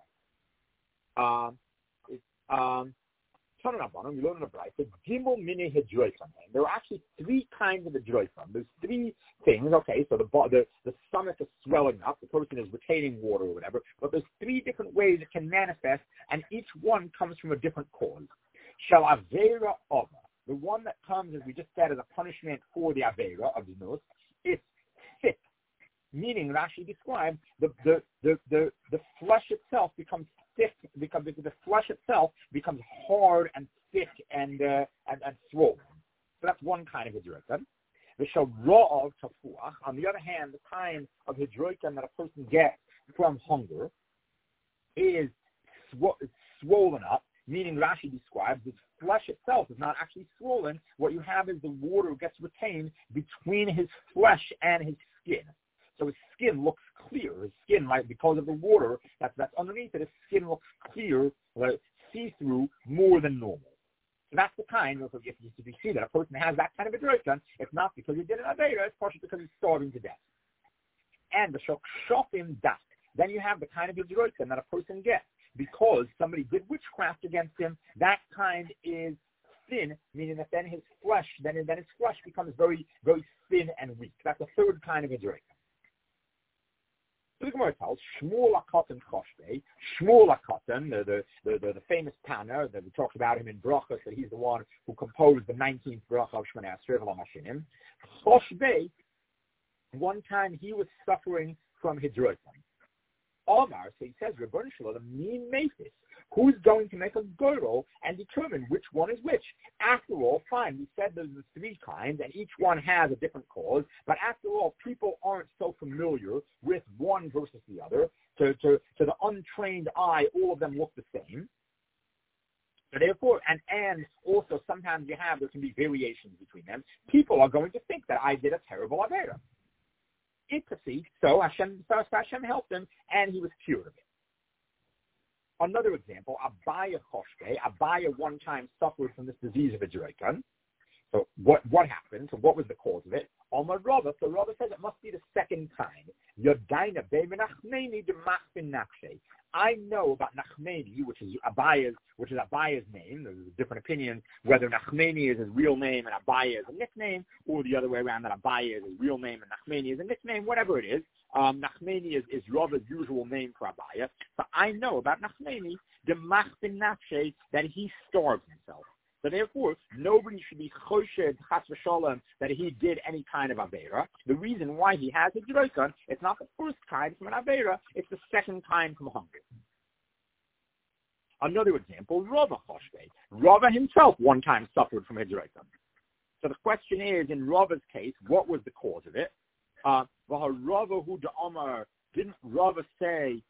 We learn in the Brayta, there are actually 3 kinds of hidroikon. There's 3 things. Okay, so the stomach is swelling up, the person is retaining water or whatever. But there's 3 different ways it can manifest, and each one comes from a different cause. Shall avera over. The one that comes, as we just said, as a punishment for the avera of the nose, it's thick, meaning Rashi describes the flesh itself becomes thick, because the flesh itself becomes hard and thick and swollen. So that's one kind of hidroikon. The shalra'av tafuach. On the other hand, the kind of hidroikon that a person gets from hunger is swollen up, meaning Rashi describes the flesh itself is not actually swollen. What you have is the water gets retained between his flesh and his skin. So his skin looks clear. His skin, because of the water that's underneath it, his skin looks clear, see-through, more than normal. So that's the kind of, if you see that a person has that kind of a drayton, it's not because he did an Aveira, it's partially because he's starving to death. And the shofim dak. Then you have the kind of a drayton that a person gets because somebody did witchcraft against him. That kind is thin, meaning that then his flesh becomes very, very thin and weak. That's the third kind of a drayton. The Gemara tells Shmuel HaKatan Choshbei. Shmuel HaKatan, the famous Tanner that we talked about him in Brachos, that he's the one who composed the 19th Bracha of Shmoneh Esrei V'lo Mashinim. Choshbei, one time he was suffering from hidroton. Omar, so he says, Rebbeinu Shalom, mean matis. Who's going to make a girdle and determine which one is which? After all, fine, we said there's the three kinds, and each one has a different cause, but after all, people aren't so familiar with one versus the other. To the untrained eye, all of them look the same. So therefore, and also sometimes there can be variations between them. People are going to think that I did a terrible Aveira. So Hashem helped him, and he was cured of it. Another example, Abaya Choshke. Abaya one time suffered from this disease of a drayton. So what happened? So what was the cause of it? Omar Rava, so Rava says it must be the second kind. Yodaina be'menachmeni demachbin nakshe. I know about Nachmeni, which is Abaya's name. There's a different opinion whether Nachmeni is his real name and Abaya is a nickname, or the other way around, that Abaya is his real name and Nachmeni is a nickname, whatever it is. Nachmeni is Rava's usual name for Abaya. So I know about Nachmeni, the Machbin Nafshe, that he starved himself. So therefore, nobody should be choshed, chas v'sholem, that he did any kind of Aveira. The reason why he has a drayton, it's not the first kind from an Aveira, it's the second kind from hunger. Another example, Rava Choshbei. Rava himself one time suffered from a drayton. So the question is, in Rava's case, what was the cause of it? Rava hu da'amar, didn't Rava say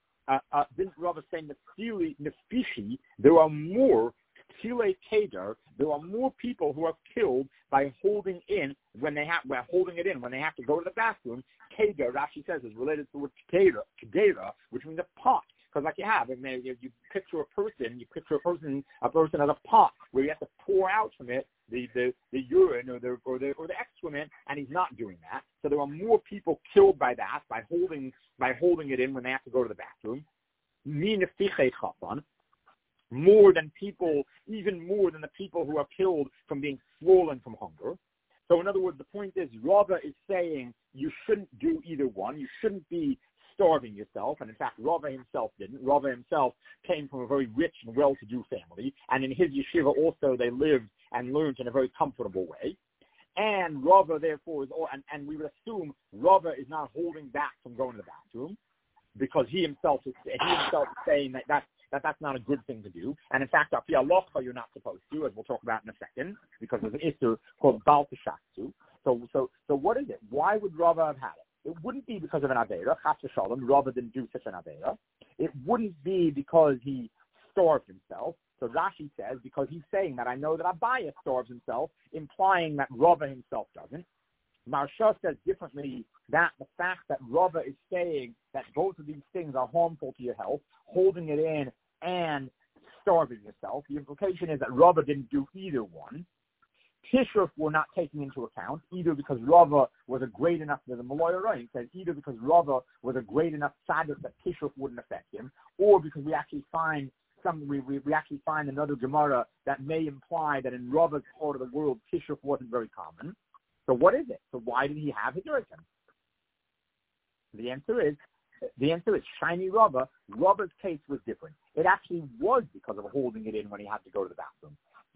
Nefishi, there are more Tile Kedar, there are more people who are killed by holding it in when they have to go to the bathroom. Kedar, Rashi says, is related to the word Kedera, which means a pot. Because you picture a person as a pot where you have to pour out from it the urine or the excrement, and he's not doing that. So there are more people killed by that, by holding it in when they have to go to the bathroom. Even more than the people who are killed from being swollen from hunger. So in other words, the point is, Rava is saying you shouldn't do either one. You shouldn't be starving yourself, and in fact, Rava himself didn't. Rava himself came from a very rich and well-to-do family, and in his yeshiva also they lived and learned in a very comfortable way. And Rava, therefore, and we would assume Rava is not holding back from going to the bathroom, because he himself is saying that's not a good thing to do. And in fact, Api Alocha, you're not supposed to, as we'll talk about in a second, because there's an issue called Baal Teshatzu. So what is it? Why would Rava have had it? It wouldn't be because of an Aveira, Chas v'shalom. Rava didn't do such an Aveira. It wouldn't be because he starved himself. So Rashi says, because he's saying that I know that Abaya starves himself, implying that Rava himself doesn't. Marsha says differently that the fact that Rava is saying that both of these things are harmful to your health, holding it in and starving yourself, the implication is that Rava didn't do either one. Tishruf were not taken into account, either because Rava was a great enough, the Malay Ryan says, either because Rava was a great enough tzaddik that Tishruf wouldn't affect him, or because we actually find another Gemara that may imply that in Rava's part of the world, Tishruf wasn't very common. So what is it? So why did he have hidroton? The answer is Shiny Rava. Rava's case was different. It actually was because of holding it in when he had to go to the bathroom.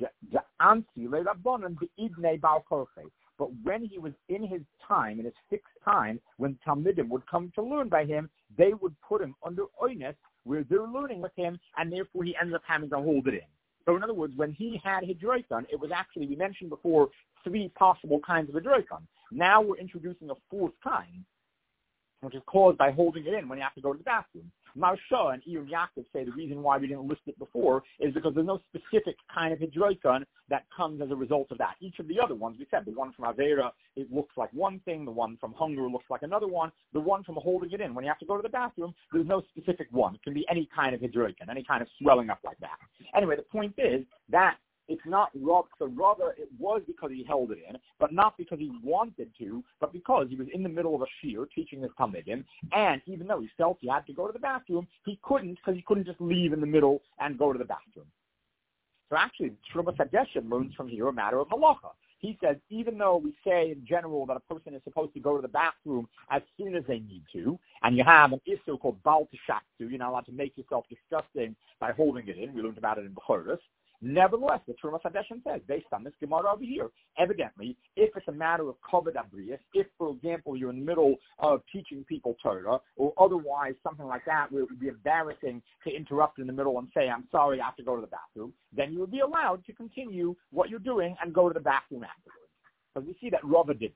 But when he was in his fixed time, when Talmidim would come to learn by him, they would put him under oines, where they're learning with him, and therefore he ends up having to hold it in. So in other words, when he had hidroton, it was actually, we mentioned before, 3 possible kinds of hidroton. Now we're introducing a 4th kind, which is caused by holding it in when you have to go to the bathroom. Marsha and Iyun Yaakov say the reason why we didn't list it before is because there's no specific kind of hidroikon that comes as a result of that. Each of the other ones, we said, the one from Avera, it looks like one thing, the one from hunger looks like another one, the one from holding it in. When you have to go to the bathroom, there's no specific one. It can be any kind of hidroikon, any kind of swelling up like that. Anyway, the point is that it's not Rav, so rather it was because he held it in, but not because he wanted to, but because he was in the middle of a shiur teaching his Talmidim, and even though he felt he had to go to the bathroom, he couldn't, because he couldn't just leave in the middle and go to the bathroom. So actually, Shlomo Sadeshin learns from here a matter of halacha. He says, even though we say in general that a person is supposed to go to the bathroom as soon as they need to, and you have an issue called Baal Tishaktu, you're not allowed to make yourself disgusting by holding it in. We learned about it in Bechoros. Nevertheless, the Shlomo Sadeshin says, based on this Gemara over here, evidently, if it's a matter of kavod abrius, if, for example, you're in the middle of teaching people Torah, or otherwise something like that, where it would be embarrassing to interrupt in the middle and say, I'm sorry, I have to go to the bathroom, then you would be allowed to continue what you're doing and go to the bathroom afterwards. Because we see that Rava did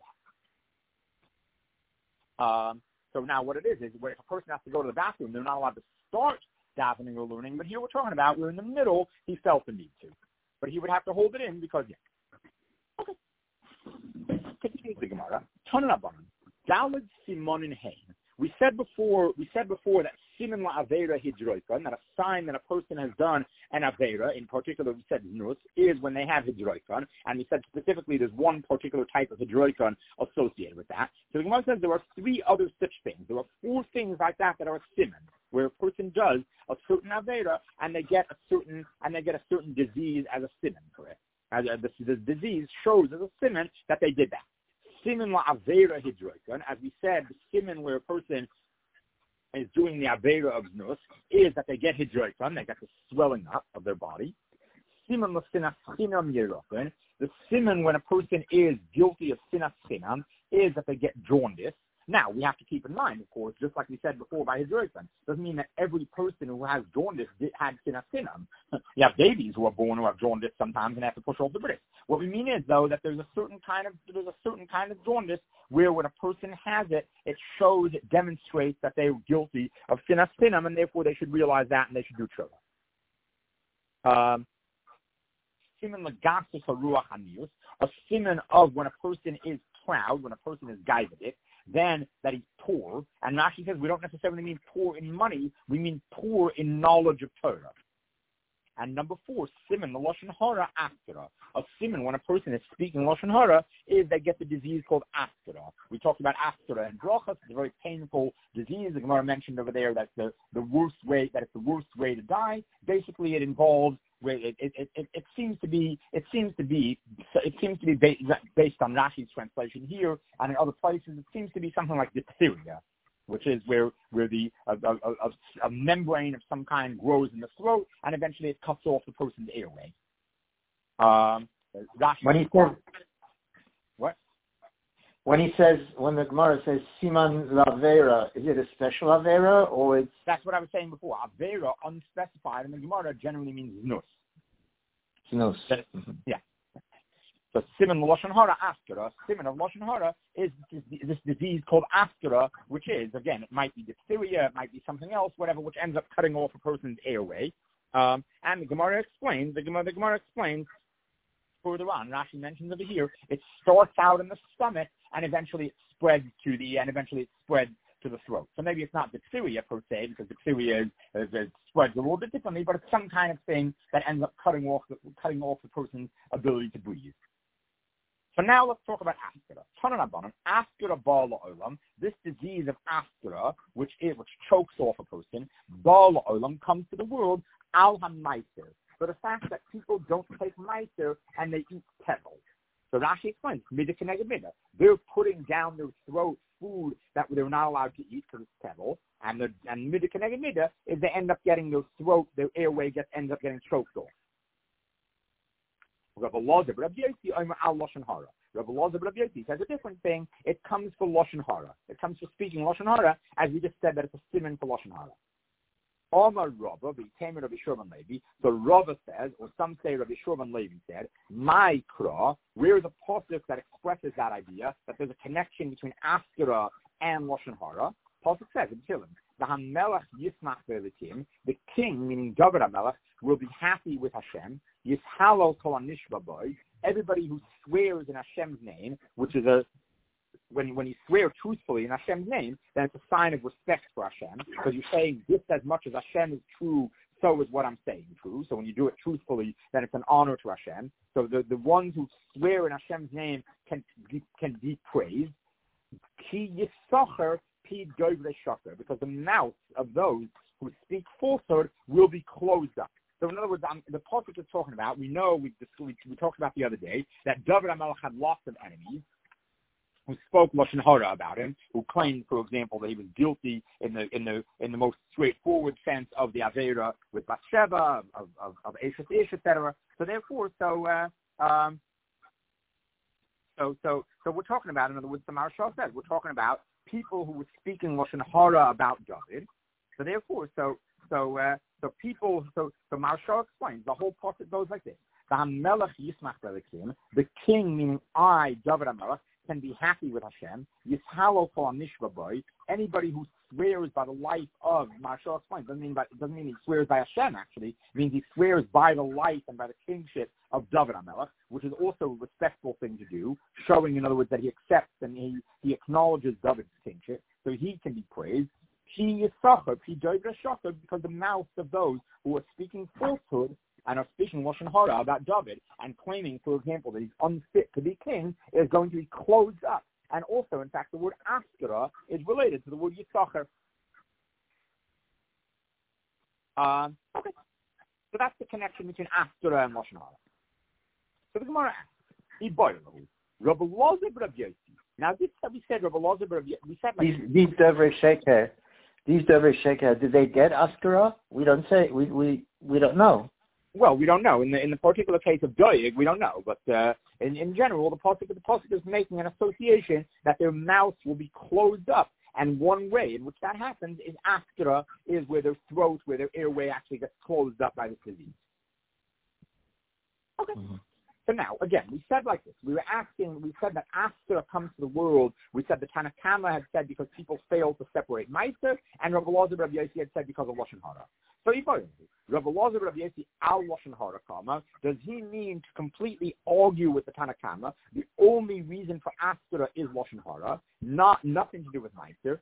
that. So now what it is where if a person has to go to the bathroom, they're not allowed to start davening or learning, but here we're talking about we're in the middle, he felt the need to. But he would have to hold it in because, Okay. Continue the Gemara. Tananabanan. Daled Simonin Hain. We said before that Siman La Avera Hidroikon, that a sign that a person has done an Avera, in particular we said Nus, is when they have Hidroikon, and we said specifically there's one particular type of Hidroikon associated with that. So the Gemara says there are 3 other such things. There are 4 things like that are a Siman, where a person does a certain Avera and they get a certain disease as a Siman, correct? As the disease shows as a Siman that they did that. Siman La Avera Hidroikon, as we said, the Siman where a person is doing the Avera of Znus is that they get Hidroikon, they get the swelling up of their body. Siman La Sinas Chinam Yerokon, the Siman when a person is guilty of Sinas Chinam is that they get jaundice. Now, we have to keep in mind, of course, just like we said before by Hidroikon, doesn't mean that every person who has jaundice had Sinas Chinam. You have babies who are born who have jaundice sometimes and have to push off the bris. What we mean is, though, that there's a certain kind of jaundice where when a person has it, it shows, it demonstrates that they are guilty of Sinas Chinam, and therefore they should realize that and they should do tshuva. Siman Lagasus Haruach Hanius, a siman of when a person is proud, when a person is gaivadik, then that he's poor. And Rashi says we don't necessarily mean poor in money, we mean poor in knowledge of Torah. And number 4, siman, the Lashon Hara Aftara. A siman, when a person is speaking Lashon Hara, is they get the disease called Aftara. We talked about Aftara and Brachas. It's a very painful disease. The Gemara mentioned over there that it's the worst way to die. Basically, it involves it seems to be based on Rashi's translation here and in other places. It seems to be something like diphtheria, which is where a membrane of some kind grows in the throat and eventually it cuts off the person's airway. When the Gemara says Siman Lavera, is it a special Avera or it's... That's what I was saying before. Avera, unspecified, in the Gemara generally means Znus. Znus. Yeah. So Siman Lashon Hara Aftara. Siman of Lashon Hara is this disease called Aftara, which is, again, it might be diphtheria, it might be something else, whatever, which ends up cutting off a person's airway. And the Gemara explains, further on, Rashi mentions over here, it starts out in the stomach and eventually it spreads to the throat. So maybe it's not diphtheria per se, because diphtheria spreads a little bit differently, but it's some kind of thing that ends up cutting off the person's ability to breathe. So now let's talk about Aftara. Tananabanan, Aftara Ba'al Olam, this disease of Aftara, which chokes off a person, Ba'al Olam comes to the world, Al HaMaiser. So the fact that people don't take Meiser and they eat tevel. So Rashi explains, Midah Keneged Midah. They're putting down their throat food that they're not allowed to eat because it's tevel. And Midah Keneged Midah is they end up getting their airway ends up getting choked off. Rabbi Elazar Rabbi Yossi al Lashon Hara. Rabbi Elazar Rabbi Yossi says a different thing. It comes for Lashon Hara. It comes for speaking Lashon Hara, as we just said that it's a siman for Lashon Hara. Omar Rava, became Rabbi Shurman Levi. So Rava says, or some say Rabbi Shurman Levi said, my kra, where is a pasuk that expresses that idea, that there's a connection between Aftara and Lashon Hara? Pasuk says in Tehillim, the Hamelech Yismach Velikim, the king, meaning David HaMelech, will be happy with Hashem. Yishalol Kol HaNishba Boy, everybody who swears in Hashem's name, which is when you swear truthfully in Hashem's name, then it's a sign of respect for Hashem, because you're saying just as much as Hashem is true, so is what I'm saying true. So when you do it truthfully, then it's an honor to Hashem. So the ones who swear in Hashem's name can be praised. Ki yisacher pi dovrei shaker, because the mouth of those who speak falsehood will be closed up. So in other words, the pasuk is talking about, we know we talked about the other day that David HaMelech had lots of enemies who spoke lashon hara about him, who claimed, for example, that he was guilty in the most straightforward sense of the avera with Bathsheba, of Eshes Ish, etc. So therefore, so we're talking about, in other words, the Maharsha says, we're talking about people who were speaking lashon hara about David. So therefore, so Maharsha explains, the whole pasuk goes like this: the Hamelech Yismach Velikim, the king, meaning I, David HaMelech, can be happy with Hashem. Yishalol Kol HaNishba Boy, anybody who swears by the life of, Maharsha explains, doesn't mean he swears by Hashem, actually. It means he swears by the life and by the kingship of David HaMelech, which is also a respectful thing to do, showing, in other words, that he accepts and he acknowledges David's kingship, so he can be praised. Ki yisacher pi dovrei shaker, because the mouths of those who are speaking falsehood and are speaking lashon hara about David and claiming, for example, that he's unfit to be king, is going to be closed up. And also, in fact, the word askara is related to the word yisacher. Okay, so that's the connection between askara and lashon hara. So the Gemara asks, Rabbi Lozer B'Rav Yossi. Now, this we said Rabbi Lozer B'Rav Yossi. We said like these dovrei sheker, did they get askara? We don't say. We don't know. Well, we don't know. In the particular case of Doeg, we don't know. But in general, the pasuk is making an association that their mouths will be closed up. And one way in which that happens is askara, is where their throat, where their airway actually gets closed up by the disease. Okay. Mm-hmm. So now, again, we said like this. We said that askara comes to the world. We said the Tanna Kama had said because people fail to separate Meiser, and Rabbi Lozer B'Rav Yossi had said because of lashon hara. So Rabbi Lozer B'Rav Yossi al lashon hara kama, does he mean to completely argue with the Tanna Kama? The only reason for askara is lashon hara, nothing to do with Meiser.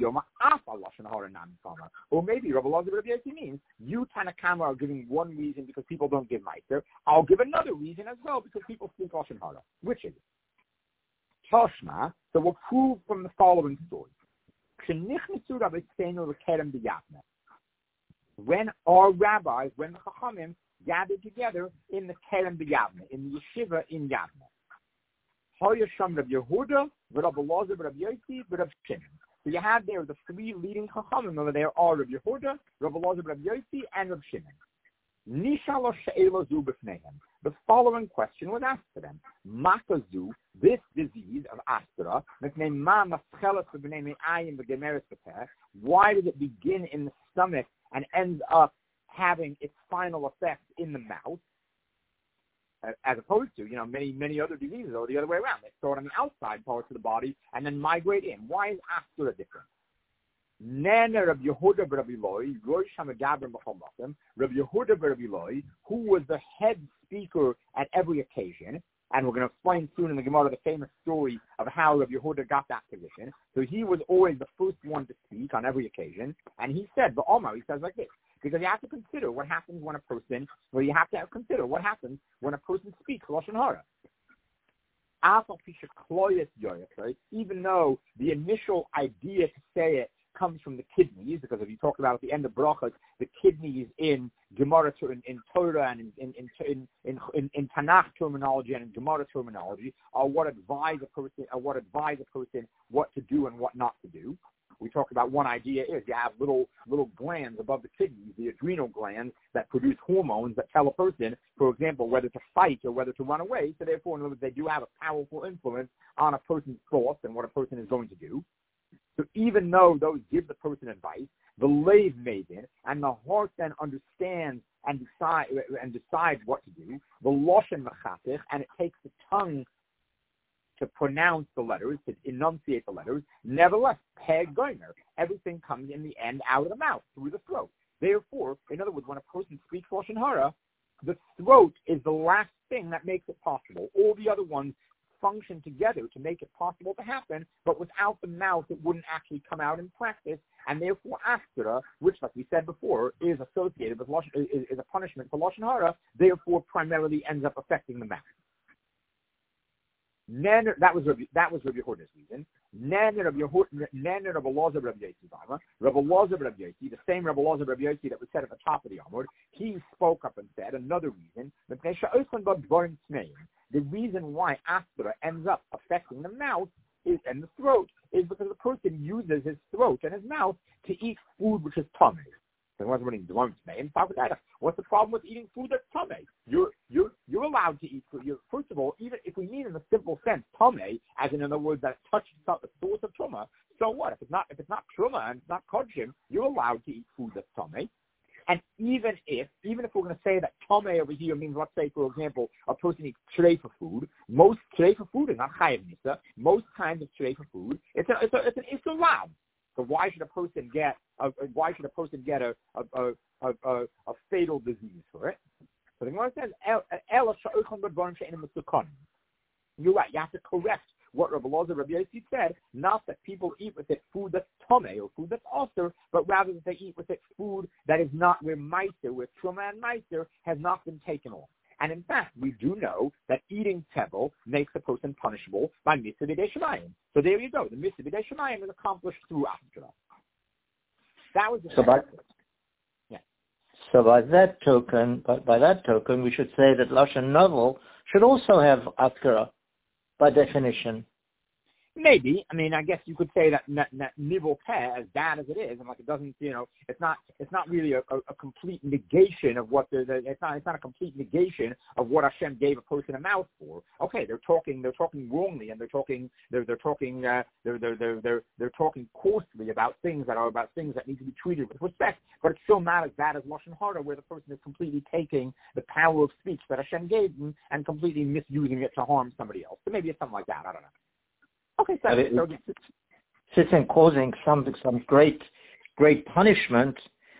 Or maybe Rabbi Lozer B'Rav Yossi means you Tanna Kama are giving one reason because people don't give Meiser. I'll give another reason as well because people speak lashon hara. Which is it? Toshma. So we'll prove from the following story. When our rabbis, when the Chachamim gathered together in the Kerem B'Yavne, in the yeshiva in Yavne. Hoyasham Rav Yehuda, Rav Elazar, Rav Yossi, Rav Shimon. So you have there the three leading Chachamim over there are Rav Yehuda, Rav Elazar, Rav Yossi, and Rav Shimon. Nishalo she'elo zu b'fneihem. The following question was asked to them. Makazu, this disease of askara, why does it begin in the stomach and ends up having its final effect in the mouth? As opposed to, many other diseases are the other way around. They start on the outside parts of the body and then migrate in. Why is askara different? Nana Rabbi Yehuda Rabbi Eloi, Rosh HaMedaber B'Chol Rabbi Yehuda Rabbi Eloi, who was the head speaker at every occasion, and we're going to explain soon in the Gemara the famous story of how Rabbi Yehuda got that position. So he was always the first one to speak on every occasion, and he said, he says like this, because you have to consider what happens when a person speaks Lashon Hara. Even though the initial idea to say it comes from the kidneys, because if you talk about at the end of brachas, the kidneys in Gemara, in Torah, and in Tanakh terminology and in Gemara terminology are what advise a person what to do and what not to do. We talk about one idea is you have little glands above the kidneys, the adrenal glands that produce hormones that tell a person, for example, whether to fight or whether to run away. So therefore, in other words, they do have a powerful influence on a person's thoughts and what a person is going to do. So even though those give the person advice, the Leiv Maven and the heart then understands and decides what to do. The Loshen Mechatich, and it takes the tongue to pronounce the letters, to enunciate the letters. Nevertheless, Peg Gomer, everything comes in the end out of the mouth, through the throat. Therefore, in other words, when a person speaks Lashon Hara, the throat is the last thing that makes it possible. All the other ones function together to make it possible to happen, but without the mouth, it wouldn't actually come out in practice, and therefore Askara, which, like we said before, is associated with is a punishment for Lashon Hara, therefore primarily ends up affecting the mouth. That was Rabbi Yehuda's reason. Rabbi Elazar Rabbi Yossi, Rabbi Elazar Rabbi Yossi, the same Rabbi Elazar Rabbi Yossi that was said at the top of the Amud, he spoke up and said another reason. The reason why Askara ends up affecting the mouth and the throat is because the person uses his throat and his mouth to eat food which is tummy. What's the problem with eating food that's tummy? You're allowed to eat food. First of all, even if we mean in the simple sense tummy, as in other words that touches the source of truma, so what? If it's not truma and it's not kodshim, you're allowed to eat food that's tummy. And even if we're going to say that tomei over here means, let's say, for example, a person eats treifa food. Most treifa food is not chayav nisa. Most kinds of treifa food, it's an issur lav. So why should a person get a fatal disease for it? So the Gemara says, you're right. You have to correct what Rabbi Elazar Rabbi Yossi said, not that people eat with it food that's tomei or food that's osur, but rather that they eat with it food that is not where meiser, where truma and meiser has not been taken off. And in fact, we do know that eating tevel makes a person punishable by mitzvah b'dei shemayim. So there you go. The mitzvah b'dei shemayim is accomplished through Askara. That was the So by that token, we should say that Lashon Novel should also have Askara. By definition, maybe. I mean, I guess you could say that nivel peh, as bad as it is, and like it doesn't, it's not really a complete negation of what it's not a complete negation of what Hashem gave a person a mouth for. Okay, they're talking wrongly, and they're talking coarsely about things that need to be treated with respect. But it's still not as bad as Lashon Hara, where the person is completely taking the power of speech that Hashem gave them and completely misusing it to harm somebody else. So maybe it's something like that. I don't know. Okay, so since in causing some great punishment,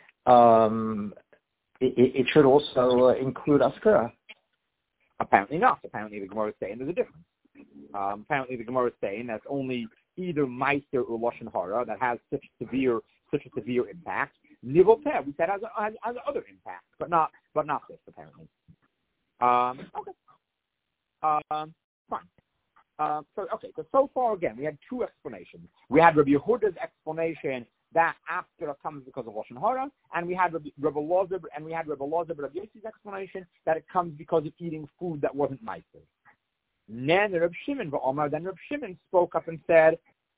it should also include Askara. Apparently not. Apparently the Gemara is saying there's a difference. Apparently the Gemara is saying that's only either Meister or Lashon Hara that has such a severe impact. Nivel Peh, we said has other impacts, but not this apparently. Okay. Fine. So far again, we had two explanations. We had Rabbi Yehuda's explanation that Askara comes because of Lashon Hara, and we had Rabbi Elazar Rabbi Yossi's explanation that it comes because of eating food that wasn't meiser. Then Reb Shimon spoke up and said,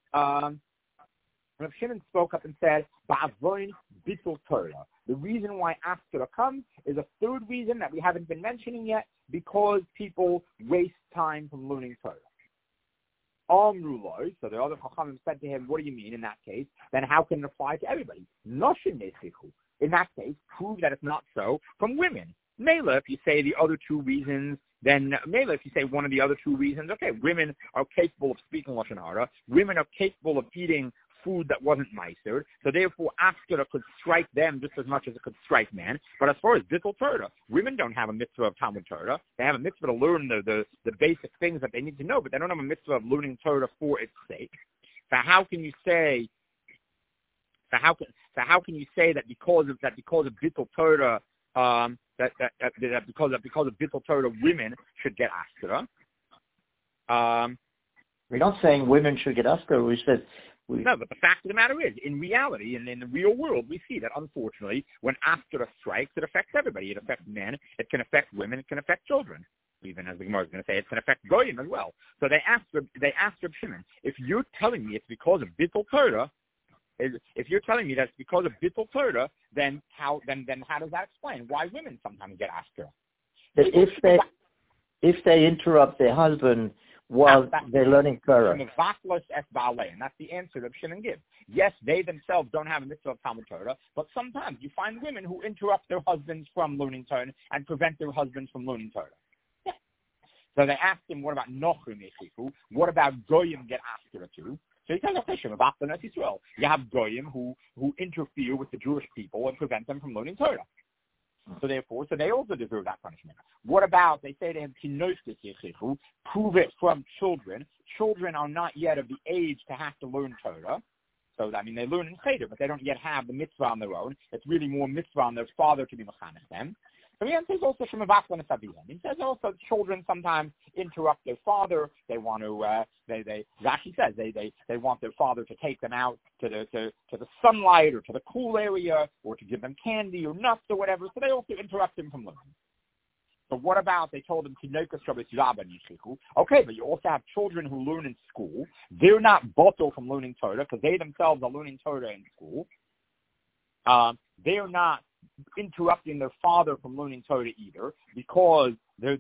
Ba'avoin bitul Torah. The reason why Askara comes is a third reason that we haven't been mentioning yet, because people waste time from learning Torah. So the other Chachamim said to him, what do you mean in that case? Then how can it apply to everybody? Noshin nechichu. In that case, prove that it's not so from women. Mela, if you say the other two reasons, then Mela, if you say one of the other two reasons, okay, women are capable of speaking Lashon Hara. Women are capable of eating food that wasn't meiser, so therefore Askara could strike them just as much as it could strike men. But as far as Bittul Torah, women don't have a mitzvah of Talmud Torah. They have a mitzvah to learn the basic things that they need to know, but they don't have a mitzvah of learning Torah for its sake. So how can you say that because of Bittul Torah that because of Bittul Torah women should get Askara? We're not saying women should get Askara. We said. No, but the fact of the matter is, in reality, and in the real world, we see that, unfortunately, when Askara strikes, it affects everybody. It affects men, it can affect women, it can affect children. Even, as the Gemara is going to say, it can affect Goyim as well. So they asked Reb Shimon, if you're telling me it's because of Bittul Torah, then how does that explain why women sometimes get Askara? If they interrupt their husband while they're learning Torah. And that's the answer that Shimon gives. Yes, they themselves don't have a mitzvah of Talmud Torah, but sometimes you find women who interrupt their husbands from learning Torah and prevent their husbands from learning Torah. Yeah. So they asked him, what about Nochrim Yechifu? What about Goyim get Askara too? So he says, Israel. You have Goyim who interfere with the Jewish people and prevent them from learning Torah. So therefore, they also deserve that punishment. What about, they say to him, prove it from children. Children are not yet of the age to have to learn Torah. So, they learn in Cheder, but they don't yet have the mitzvah on their own. It's really more mitzvah on their father to be mechanech them. So he says also he says also children sometimes interrupt their father. They want to. Rashi says they want their father to take them out to the sunlight or to the cool area or to give them candy or nuts or whatever. So they also interrupt him from learning. So what about they told him okay, but you also have children who learn in school. They're not bottled from learning Torah because they themselves are learning Torah in school. They're not interrupting their father from learning Torah either because they're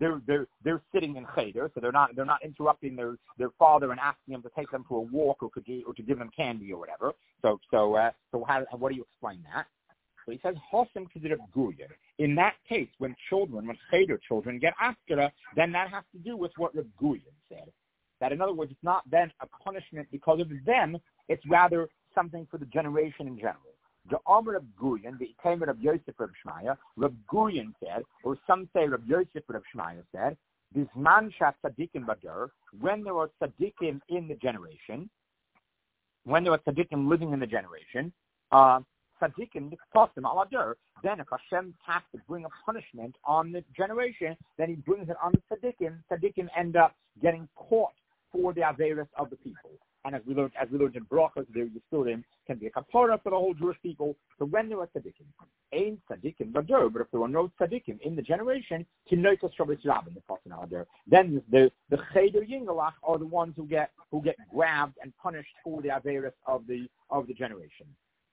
sitting in cheder, so they're not interrupting their father and asking him to take them for a walk or to give them candy or whatever. So what do you explain that? So he says Hosim Kedirab Guya. In that case, when cheder children get askara, then that has to do with what Reb Guya said. That in other words, it's not then a punishment because of them; it's rather something for the generation in general. The Amr of Guyan, the Tamer of Yosef Reb Shmaya, Reb Guyan said, or some say Reb Yosef Reb Shmaya said, this manshat tzaddikim badur, when there are tzaddikim in the generation, when there are tzaddikim living in the generation, tzaddikim tosim aladur. Then if Hashem has to bring a punishment on the generation, then He brings it on the tzaddikim. Tzaddikim end up getting caught for the averis of the people. And as we learned in Brachos, the Yisurim can be a kapara for the whole Jewish people. So when there are tzaddikim, ain't tzaddikim badur, but if there are no tzaddikim in the generation, kinoitos shabbat rabin the pasan then the cheder yingalach are the ones who get grabbed and punished for the averis of the generation.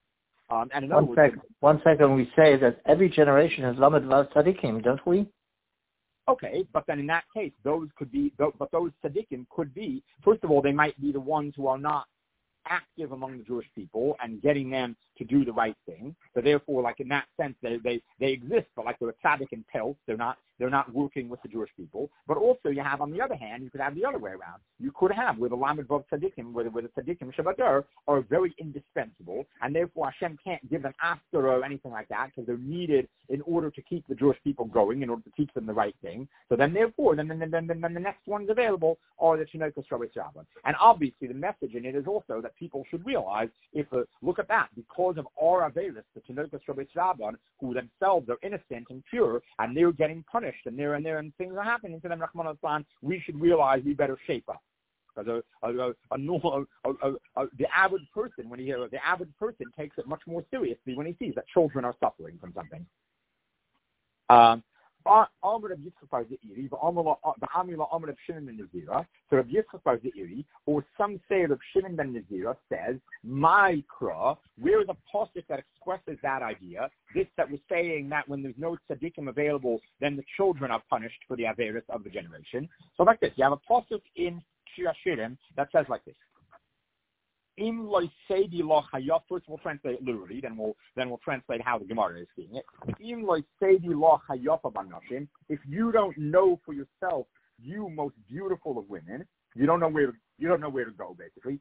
And in other words, one second, we say that every generation has lamed vav tzaddikim, don't we? Okay, but then in that case, those tzaddikim could be, first of all, they might be the ones who are not active among the Jewish people and getting them to do the right thing. So therefore, like in that sense, they exist, but like they're a tzaddik and pelt, they're not working with the Jewish people. But also you have, on the other hand, you could have the other way around. You could have where the lamed vav tzaddikim, where the tzaddikim shabadur are very indispensable, and therefore Hashem can't give them after or anything like that because they're needed in order to keep the Jewish people going, in order to teach them the right thing. So then therefore, then the next ones available are the Shinokas Shabbat Shabbat. And obviously the message in it is also that people should realize, look at that, because of our Averis, the Shinokas Shabbat Shabbat, who themselves are innocent and pure, and they're getting punished, and things are happening to them, Rahman al-Islam, we should realize we better shape up. Because the average person takes it much more seriously when he sees that children are suffering from something. So Rabbi Yitzchak bar Zeiri, or some say Rabbi Shimon ben Nazira says, Ma'ikra, where is a pasuk that expresses that idea? This that was saying that when there's no tzaddikim available, then the children are punished for the averis of the generation. So like this, you have a pasuk in Shir Hashirim that says like this. First we'll translate it literally, then we'll translate how the Gemara is seeing it. If you don't know for yourself, you most beautiful of women, you don't know where to go basically.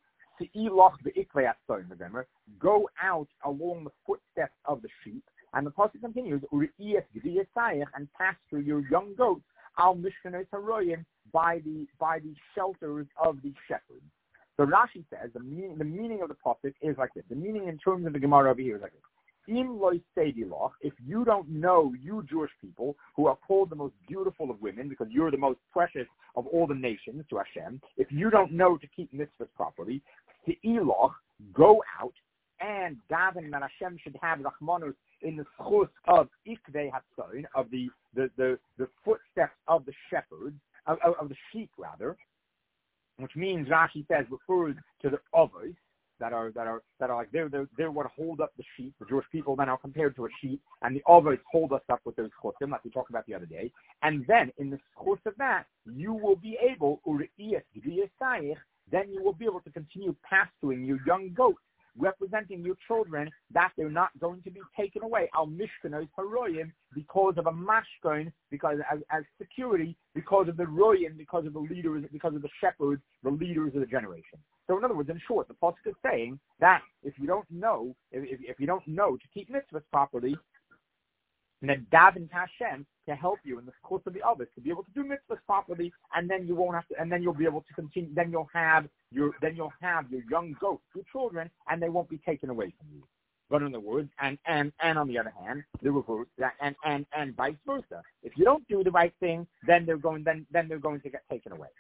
Go out along the footsteps of the sheep, and the pasuk continues, and pass through your young goats al mishkanot haroyim by the shelters of the shepherds. So Rashi says the meaning of the pasuk is like this. The meaning in terms of the Gemara over here is like this. If you don't know, you Jewish people, who are called the most beautiful of women because you're the most precious of all the nations to Hashem, if you don't know to keep mitzvahs properly, go out and daven that Hashem should have Rachmanus in the schus of Ikvei Hatzoin, of the footsteps of the shepherds, of the sheep rather, which means Rashi says refers to the others that are like they're what hold up the sheep. The Jewish people then are compared to a sheep, and the others hold us up with those chusim, like we talked about the other day. And then in the course of that, you will be able then you will be able to continue pasturing your young goats representing your children, that they're not going to be taken away, al mishkanos haroyim, because of a mashkon, because as security, because of the royim, because of the leaders, because of the shepherds, the leaders of the generation. So in other words, in short, the pasuk is saying that if you don't know, if you don't know to keep mitzvahs properly, then daven to Hashem to help you in the course of the others to be able to do mitzvahs properly, and then you won't have to, and then you'll be able to continue. Then you'll have your young goats, your children, and they won't be taken away from you. But in other words, and on the other hand, the reverse, and vice versa. If you don't do the right thing, then they're going to get taken away.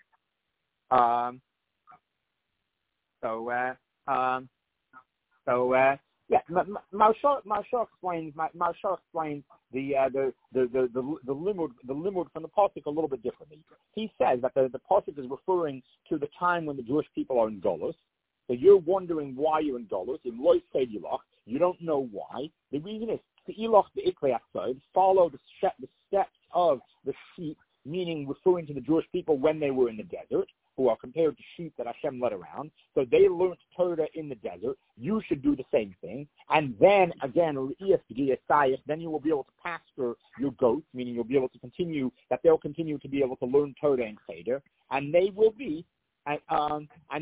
Yeah, Marsha explains the limud from the pasuk a little bit differently. He says that the pasuk is referring to the time when the Jewish people are in Golus. So you're wondering why you're in Golus. In Lois Seidilach, you don't know why. The reason is Seilach the Iklei outside, follow the steps of the sheep, meaning referring to the Jewish people when they were in the desert, who are compared to sheep that Hashem led around. So they learned Torah in the desert. You should do the same thing. And then, again, then you will be able to pasture your goats, meaning you'll be able to continue, that they'll continue to be able to learn Torah and Seder. And they will be, they are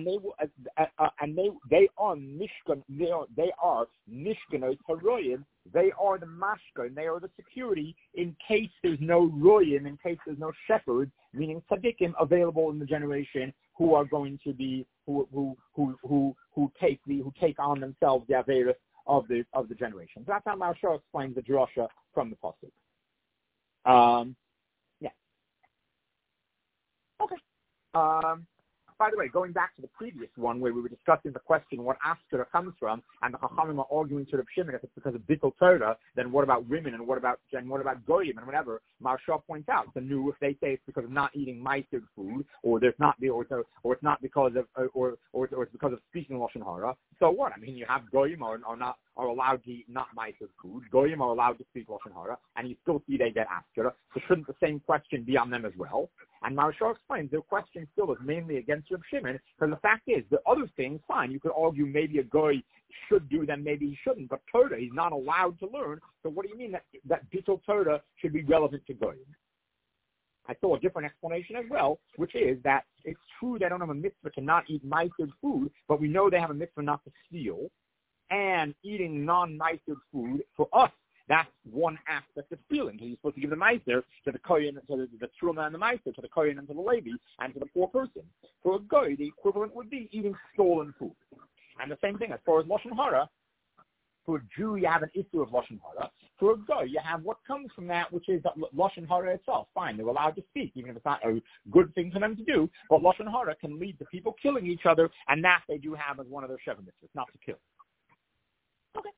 mishkanos haroyim. They are the mashka, they are the security in case there's no royim, in case there's no shepherds, meaning tzaddikim available in the generation who are going to be who take on themselves the averus of the generation. So that's how Marsha explains the drasha from the pasuk. Yeah. Okay. By the way, going back to the previous one where we were discussing the question what Askara comes from, and the Chachamim are arguing to Reb Shimon if it's because of Bittul Torah, then what about women and what about Goyim and whatever? Marsha points out the new if they say it's because of not eating meiser food, or it's not because of or it's because of speaking Lashon Hara. So what? I mean, you have Goyim are allowed to eat not meiser food. Goyim are allowed to speak Lashon Hara, and you still see they get Askara. So shouldn't the same question be on them as well? And Marsha explains their question still is mainly against Reb Shimon, because the fact is, the other things, fine, you could argue maybe a guy should do them, maybe he shouldn't, but Torah, he's not allowed to learn, so what do you mean that Bittul Torah should be relevant to Goyim? I saw a different explanation as well, which is that it's true they don't have a mitzvah to not eat meisered food, but we know they have a mitzvah not to steal, and eating non-meisered food, for us, that's one aspect of stealing. You're supposed to give the meiser to the kohen, to the truma and the meiser, to the kohen and to the levi, and to the poor person. For a goy, the equivalent would be eating stolen food. And the same thing as far as Lashon Hara. For a Jew, you have an issue of Lashon Hara. For a goy, you have what comes from that, which is Lashon Hara itself. Fine, they're allowed to speak, even if it's not a good thing for them to do. But Lashon Hara can lead to people killing each other, and that they do have as one of their sheva mitzvahs, not to kill. Okay.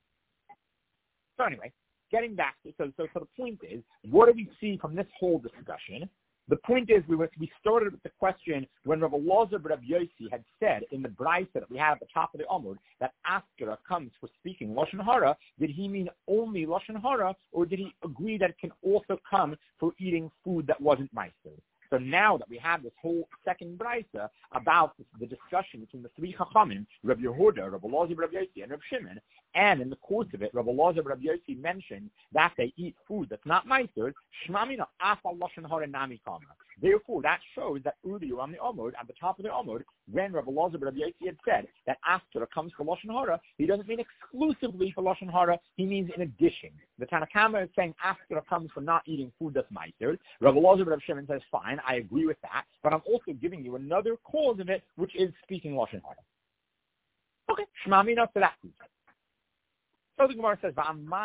So anyway. Getting back to, so the point is, what do we see from this whole discussion? The point is, we started with the question when Rabbi Elazar Rabbi Yossi had said in the brayta that we had at the top of the Amud that Askara comes for speaking Lashon Hara. Did he mean only Lashon Hara, or did he agree that it can also come for eating food that wasn't meiser? So now that we have this whole second brayta about the discussion between the three Chachamim, Rabbi Yehuda, Rabbi Elazar, Rabbi Yossi, and Rabbi Shimon, and in the course of it, Rabbi Elazar, Rabbi Yossi mentioned that they eat food that's not meiser. Shmamina afal lashon hara nami kama. Therefore, that shows that earlier on the Amud, at the top of the Amud, when Rabbi Elazar, Rabbi Yossi had said that Askara comes for lashon hara, he doesn't mean exclusively for lashon hara. He means in addition. The Tanna Kama is saying Askara comes for not eating food that's meiser. Rabbi Elazar, Rabbi Shimon says, fine, I agree with that, but I'm also giving you another cause of it, which is speaking lashon hara. Okay, shmamina for that reason. So the Gemara says,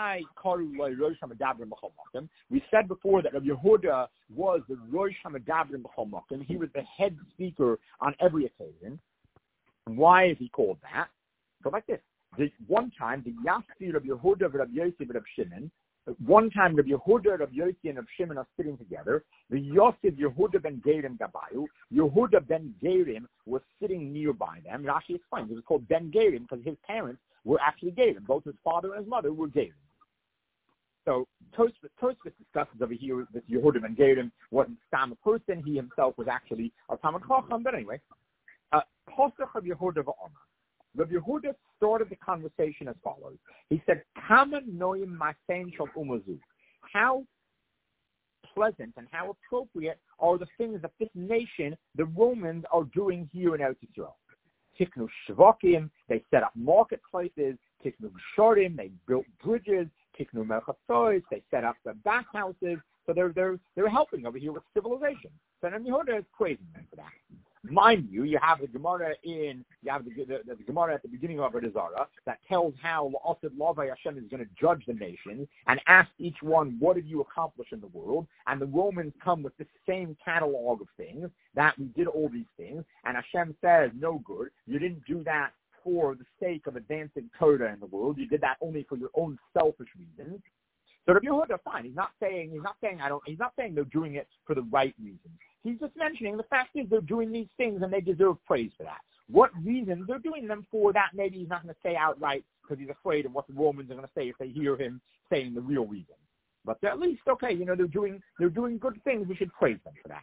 we said before that Rabbi Yehuda was the Rosh HaMedabrim B'chol Makom. He was the head speaker on every occasion. And why is he called that? So like this. One time, the Yassi Rabbi Yehuda, Rabbi Yossi, Rabbi Shimon. One time, Rabbi Yehuda, Rabbi Yossi, and Rabbi Shimon are sitting together. The Yosef Yehuda ben Gerim Gabayu. Yehuda ben Gerim was sitting nearby them. Rashi explains it was called ben Gerim because his parents were actually Gerim. Both his father and his mother were Gerim. So Tosfos discusses over here that Yehuda ben Gerim wasn't Stam a person. He himself was actually a Talmid Chacham. But anyway, Pasach of Yehuda v'Omer. Rabbi Yehuda started the conversation as follows. He said, "Kama noim masein shel umazu." How pleasant and how appropriate are the things that this nation, the Romans, are doing here in Eretz Yisrael. Tiknu shvakim, they set up marketplaces. Tiknu gsharim, they built bridges. Tiknu merchatzois, they set up the bathhouses. So they're helping over here with civilization. So Rabbi Yehuda is praising them for that. Mind you, you have the Gemara the Gemara at the beginning of Avodah Zarah that tells how La'asid Lavai Hashem is going to judge the nations and ask each one, what did you accomplish in the world? And the Romans come with the same catalog of things, that we did all these things, and Hashem says, no good, you didn't do that for the sake of advancing Torah in the world, you did that only for your own selfish reasons. So Rabbi Yehuda, fine. He's not saying they're doing it for the right reasons. He's just mentioning the fact is they're doing these things and they deserve praise for that. What reasons they're doing them for, that maybe he's not going to say outright because he's afraid of what the Romans are going to say if they hear him saying the real reason. But at least, okay, they're doing good things. We should praise them for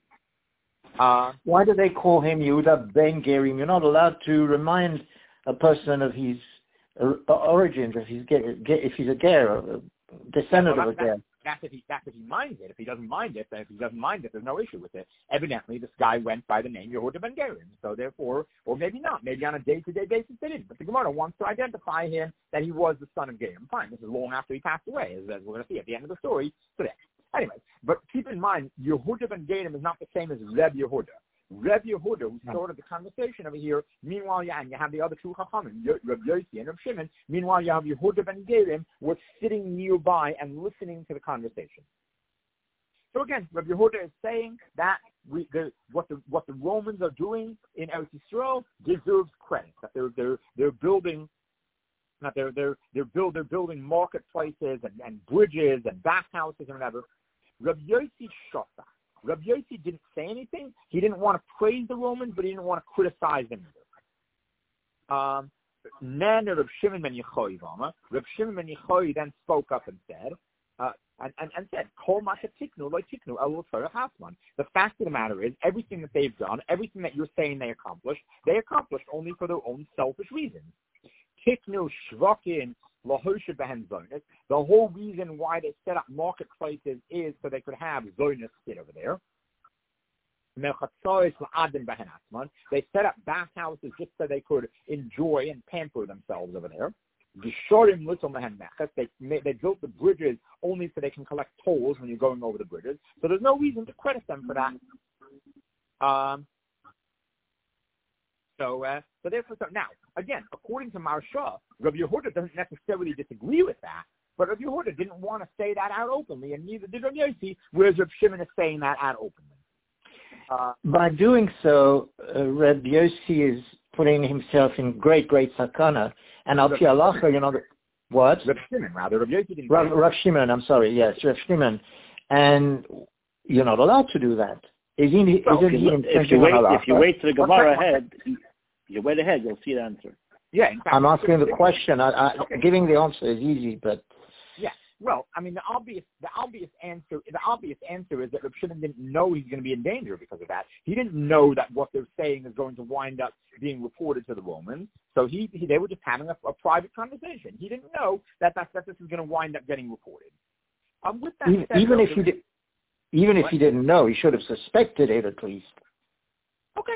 that. Why do they call him Yehuda ben Gerim? You're not allowed to remind a person of his origins, if he's a Ger, descendant of a Ger. That's if he minds it. If he doesn't mind it, there's no issue with it. Evidently, this guy went by the name Yehuda ben Gerim. So therefore, or maybe not. Maybe on a day-to-day basis they didn't. But the Gemara wants to identify him that he was the son of Gerim. Fine. This is long after he passed away, as we're going to see at the end of the story today. Anyway, but keep in mind, Yehuda ben Gerim is not the same as Reb Yehuda. Reb Yehuda, who started the conversation over here, meanwhile, you have the other two Chachamim, Reb Yossi and Reb Shimon. Meanwhile, you have Yehuda ben Gerim, was sitting nearby and listening to the conversation. So again, Reb Yehuda is saying that what the Romans are doing in Eretz Yisrael deserves credit. That they're building. That they're building marketplaces and bridges and bathhouses and whatever. Reb Yossi Shota. Reb Yossi didn't say anything. He didn't want to praise the Romans, but he didn't want to criticize them either. Then Reb Shimon ben Yochai, Reb Shimon ben Yochai then spoke up and said, "Kol ma shetiknu lo tiknu el Torah hasman." The fact of the matter is, everything that they've done, everything that you're saying they accomplished only for their own selfish reasons. Tiknu shvakin. The whole reason why they set up marketplaces is so they could have zonas sit over there. They set up bathhouses just so they could enjoy and pamper themselves over there. They built the bridges only so they can collect tolls when you're going over the bridges. So there's no reason to credit them for that. So therefore, now, again, according to Marsha, Rabbi Yehuda doesn't necessarily disagree with that, but Rabbi Yehuda didn't want to say that out openly, and neither did Rabbi Yossi, whereas Rabbi Shimon is saying that out openly. By doing so, Rabbi Yossi is putting himself in great sakana, and al pi halacha, what? Rabbi Shimon, rather. Rabbi Yossi didn't Rav Shimon, I'm sorry, yes, Rav Shimon. And you're not allowed to do that. If you wait till the Gemara ahead, you wait ahead, you'll see the answer. Yeah, in fact, I'm asking the question. Giving the answer is easy, but yeah. Well, I mean, the obvious answer is that Reb Shimon didn't know he's going to be in danger because of that. He didn't know that what they're saying is going to wind up being reported to the Romans. So they were just having a private conversation. He didn't know that this is going to wind up getting reported. With that said, even if he didn't know, he should have suspected it at least. Okay.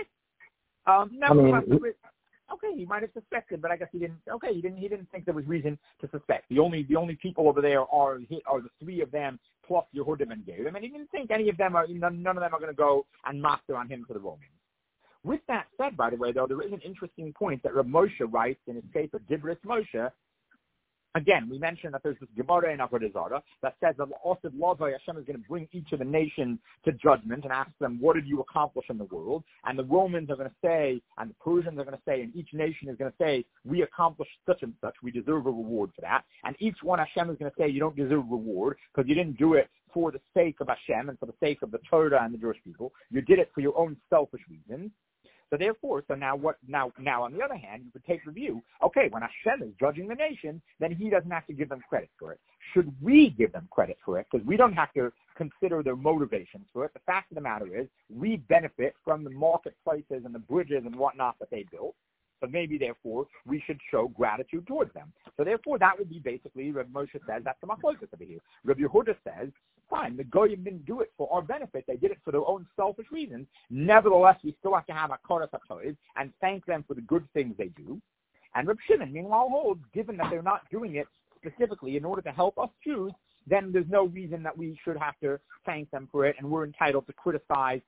He might have suspected, but I guess he didn't. Okay, he didn't think there was reason to suspect. The only people over there are the three of them plus Yehuda ben Gerim, and he didn't think none of them are going to go and master on him to the Romans. With that said, by the way, though, there is an interesting point that Rav Moshe writes in his paper Dibris Moshe. Again, we mentioned that there's this Gemara in Avodah Zarah that says that La'asid Lavai Hashem is going to bring each of the nations to judgment and ask them, what did you accomplish in the world? And the Romans are going to say, and the Persians are going to say, and each nation is going to say, we accomplished such and such, we deserve a reward for that. And each one Hashem is going to say, you don't deserve a reward because you didn't do it for the sake of Hashem and for the sake of the Torah and the Jewish people. You did it for your own selfish reasons. So therefore, now on the other hand, you could take the view, okay, when Hashem is judging the nation, then he doesn't have to give them credit for it. Should we give them credit for it? Because we don't have to consider their motivations for it. The fact of the matter is, we benefit from the marketplaces and the bridges and whatnot that they built. So maybe, therefore, we should show gratitude towards them. So therefore, that would be basically, Rabbi Moshe says, that's the machlokes over here. Rabbi Yehuda says, fine, the Goyim didn't do it for our benefit. They did it for their own selfish reasons. Nevertheless, we still have to have a Koras HaTov and thank them for the good things they do. And Reb Shimon, meanwhile, holds, given that they're not doing it specifically in order to help us Jews, then there's no reason that we should have to thank them for it, and we're entitled to criticize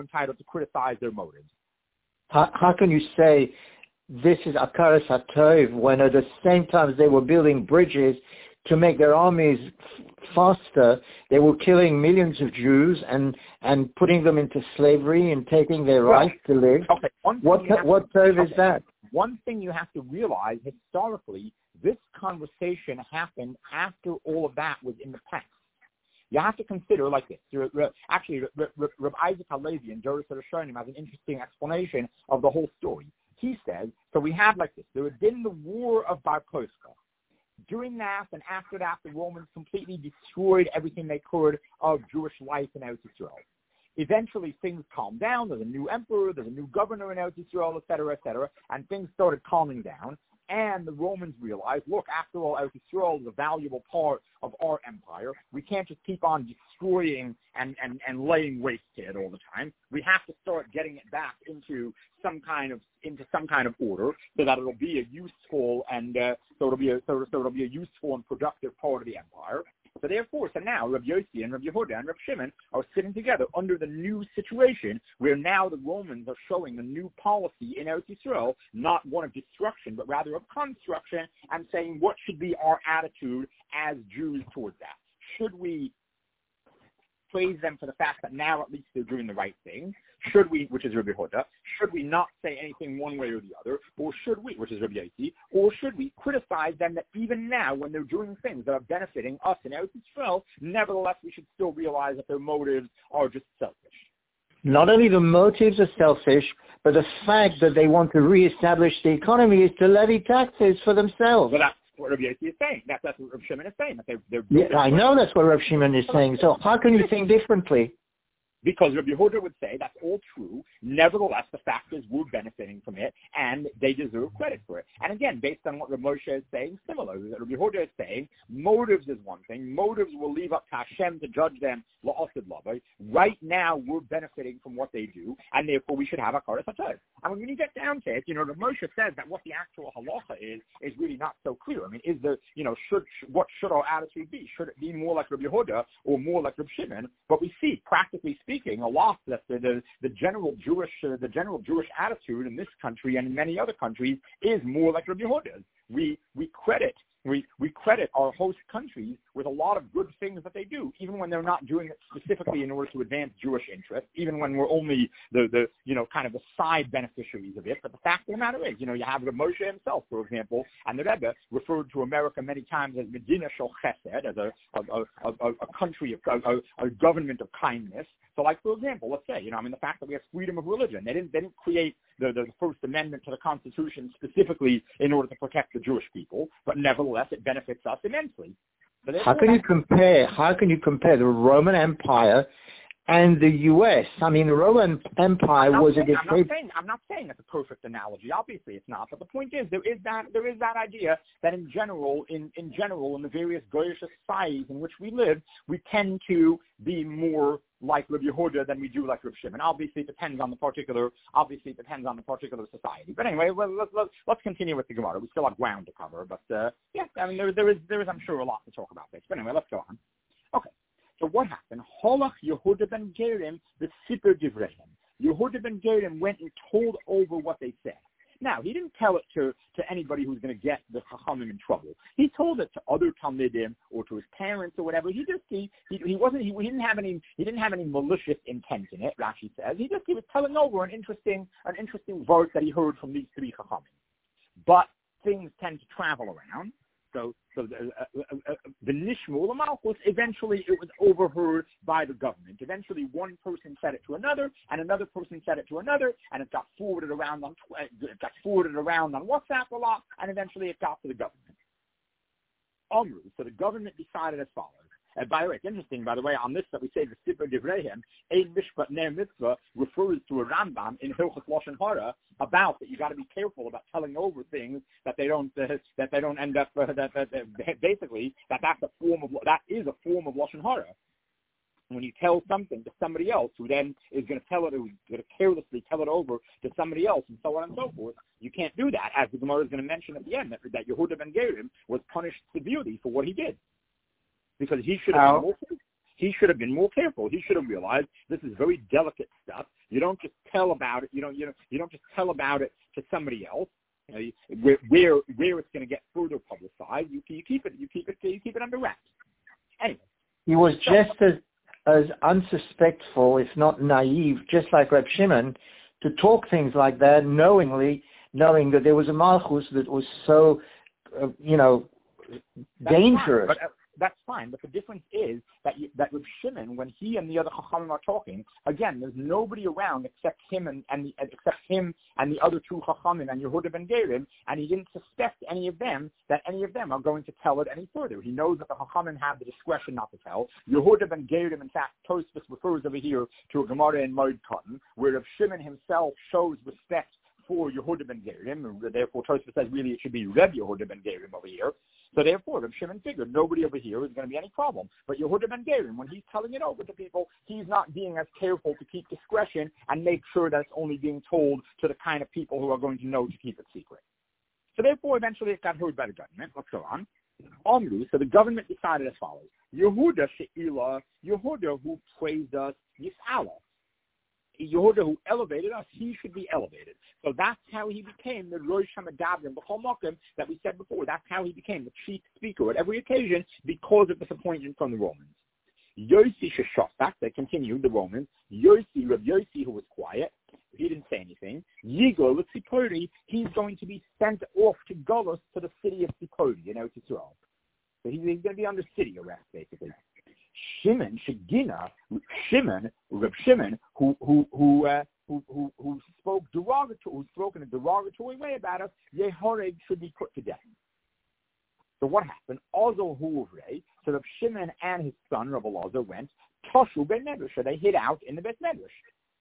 their motives. How can you say this is Akaras HaTov when at the same time they were building bridges to make their armies faster, they were killing millions of Jews and putting them into slavery and taking their right to live? Okay, what Tov is that? One thing you have to realize historically, this conversation happened after all of that was in the past. You have to consider like this. Actually, Reb Isaac Halevi in Doros HaRishonim has an interesting explanation of the whole story. He says, so we have like this. There had been the war of Bar Kokhba. During that and after that, the Romans completely destroyed everything they could of Jewish life in Eretz Yisrael. Eventually, things calmed down. There's a new emperor, there's a new governor in Eretz Yisrael, et cetera, and things started calming down. And the Romans realized, look, after all, Eretz Yisrael is a valuable part of our empire. We can't just keep on destroying and laying waste to it all the time. We have to start getting it back into some kind of order, so that it'll be a useful and it'll be a useful and productive part of the empire. So now Rabbi Yossi and Rabbi Yehuda and Rabbi Shimon are sitting together under the new situation where now the Romans are showing a new policy in Eretz Yisrael, not one of destruction, but rather of construction, and saying what should be our attitude as Jews towards that. Should we praise them for the fact that now at least they're doing the right thing? Should we, which is Rabbi Yehuda, should we not say anything one way or the other? Or should we, which is Rabbi Yossi, or should we criticize them that even now when they're doing things that are benefiting us in Eretz Yisrael, nevertheless we should still realize that their motives are just selfish? Not only the motives are selfish, but the fact that they want to reestablish the economy is to levy taxes for themselves. Well, that's what Rabbi Yossi is saying. That's what Rabbi Shimon is saying. That they're I know that's what Rabbi Shimon is saying. So how can you think differently? Because Rabbi Yehuda would say that's all true. Nevertheless, the fact is we're benefiting from it, and they deserve credit for it. And again, based on what Rabbi Moshe is saying, similarly, Rabbi Yehuda is saying motives is one thing. Motives will leave up to Hashem to judge them la'asid labai. Right now, we're benefiting from what they do, and therefore we should have a Koras HaTov. I mean, when you get down to it, Rabbi Moshe says that what the actual halacha is really not so clear. I mean, what should our attitude be? Should it be more like Rabbi Yehuda or more like Rabbi Shimon? But we see, practically speaking, a lot that the general Jewish attitude in this country and in many other countries is more like Rabbi Yehuda's. We credit our host countries with a lot of good things that they do, even when they're not doing it specifically in order to advance Jewish interests, even when we're only the kind of the side beneficiaries of it. But the fact of the matter is, you have Rav Moshe himself, for example, and the Rebbe referred to America many times as Medina Shel Chesed, as a country, a government of kindness. So, like, for example, let's say, the fact that we have freedom of religion. They didn't create the First Amendment to the Constitution specifically in order to protect the Jewish people, but nevertheless, it benefits us immensely. How can you compare the Roman Empire and the U.S.? I mean, the Roman Empire was a dictatorship. I'm not saying that's a perfect analogy. Obviously, it's not. But the point is, there is that idea that in general, in the various Goyish societies in which we live, we tend to be more like Rabbi Yehuda than we do like Rabbi Shimon. Obviously, it depends on the particular society. But anyway, let's continue with the Gemara. We still have ground to cover. But there is, I'm sure, a lot to talk about this. But anyway, let's go on. Okay. So what happened? Holach Yehuda ben Gerim the Siper Divrehem. Yehuda ben Gerim went and told over what they said. Now, he didn't tell it to anybody who's going to get the Chachamim in trouble. He told it to other Talmidim or to his parents or whatever. He didn't have any malicious intent in it. Rashi says he was telling over an interesting verse that he heard from these three Chachamim. But things tend to travel around. So the Nishmu Malchus, eventually it was overheard by the government. Eventually one person said it to another, and another person said it to another, and it got forwarded around on WhatsApp a lot, and eventually it got to the government. So the government decided as follows. By the way, it's interesting, by the way, on this that we say the Sipur Divreihem, Ein Mishpat Ner Mitzvah refers to a Rambam in Hilchos Lashon Hara about that you got to be careful about telling over things that they don't end up basically that is a form of Lashon Hara. When you tell something to somebody else who then is going to tell it, who's going to carelessly tell it over to somebody else, and so on and so forth, you can't do that. As the Gemara is going to mention at the end, that Yehuda ben Gerim was punished severely for what he did, because he should have been more careful. He should have realized this is very delicate stuff. You don't just tell about it. You don't just tell about it to somebody else. Where it's going to get further publicized. You keep it under wraps. Anyway, he was just as unsuspectful, if not naive, just like Reb Shimon, to talk things like that, knowing that there was a malchus that was so, dangerous. That's fine, but the difference is that Reb Shimon, when he and the other Chachamim are talking, again, there's nobody around except him and the other two Chachamim and Yehuda ben Gerim, and he didn't suspect any of them are going to tell it any further. He knows that the Chachamim have the discretion not to tell. Yehuda ben Gerim, in fact, Tosfos refers over here to a Gemara in Moed Katan, where Reb Shimon himself shows respect for Yehuda ben Gerim, and therefore Tosfos says really it should be Reb Yehuda ben Gerim over here. So therefore, Reb Shimon figured nobody over here is going to be any problem. But Yehuda ben Gerim, when he's telling it over to people, he's not being as careful to keep discretion and make sure that it's only being told to the kind of people who are going to know to keep it secret. So therefore, eventually it got heard by the government. Let's go on. Omru, so the government decided as follows. Yehuda she'ila, Yehuda who praised us, Yis'ala. Yehuda who elevated us, he should be elevated. So that's how he became the Rosh HaMedavrim B'chol Mokim that we said before. That's how he became the chief speaker at every occasion because of this appointment from the Romans. Yossi Sheshostak, they continued, the Romans. Yossi, Rav Yossi, who was quiet, he didn't say anything. Yigo L'Tzipori, he's going to be sent off to Golos, to the city of Tzipori, Eretz Yisrael. So he's going to be under city arrest, basically. Shimon, Reb Shimon, who spoke in a derogatory way about us, Yehoreg should be put to death. So what happened? Ozel Huvrei, so Reb Shimon and his son, Reb Elazar, went, Toshu Ben Medrash, so they hid out in the Bet Medrash.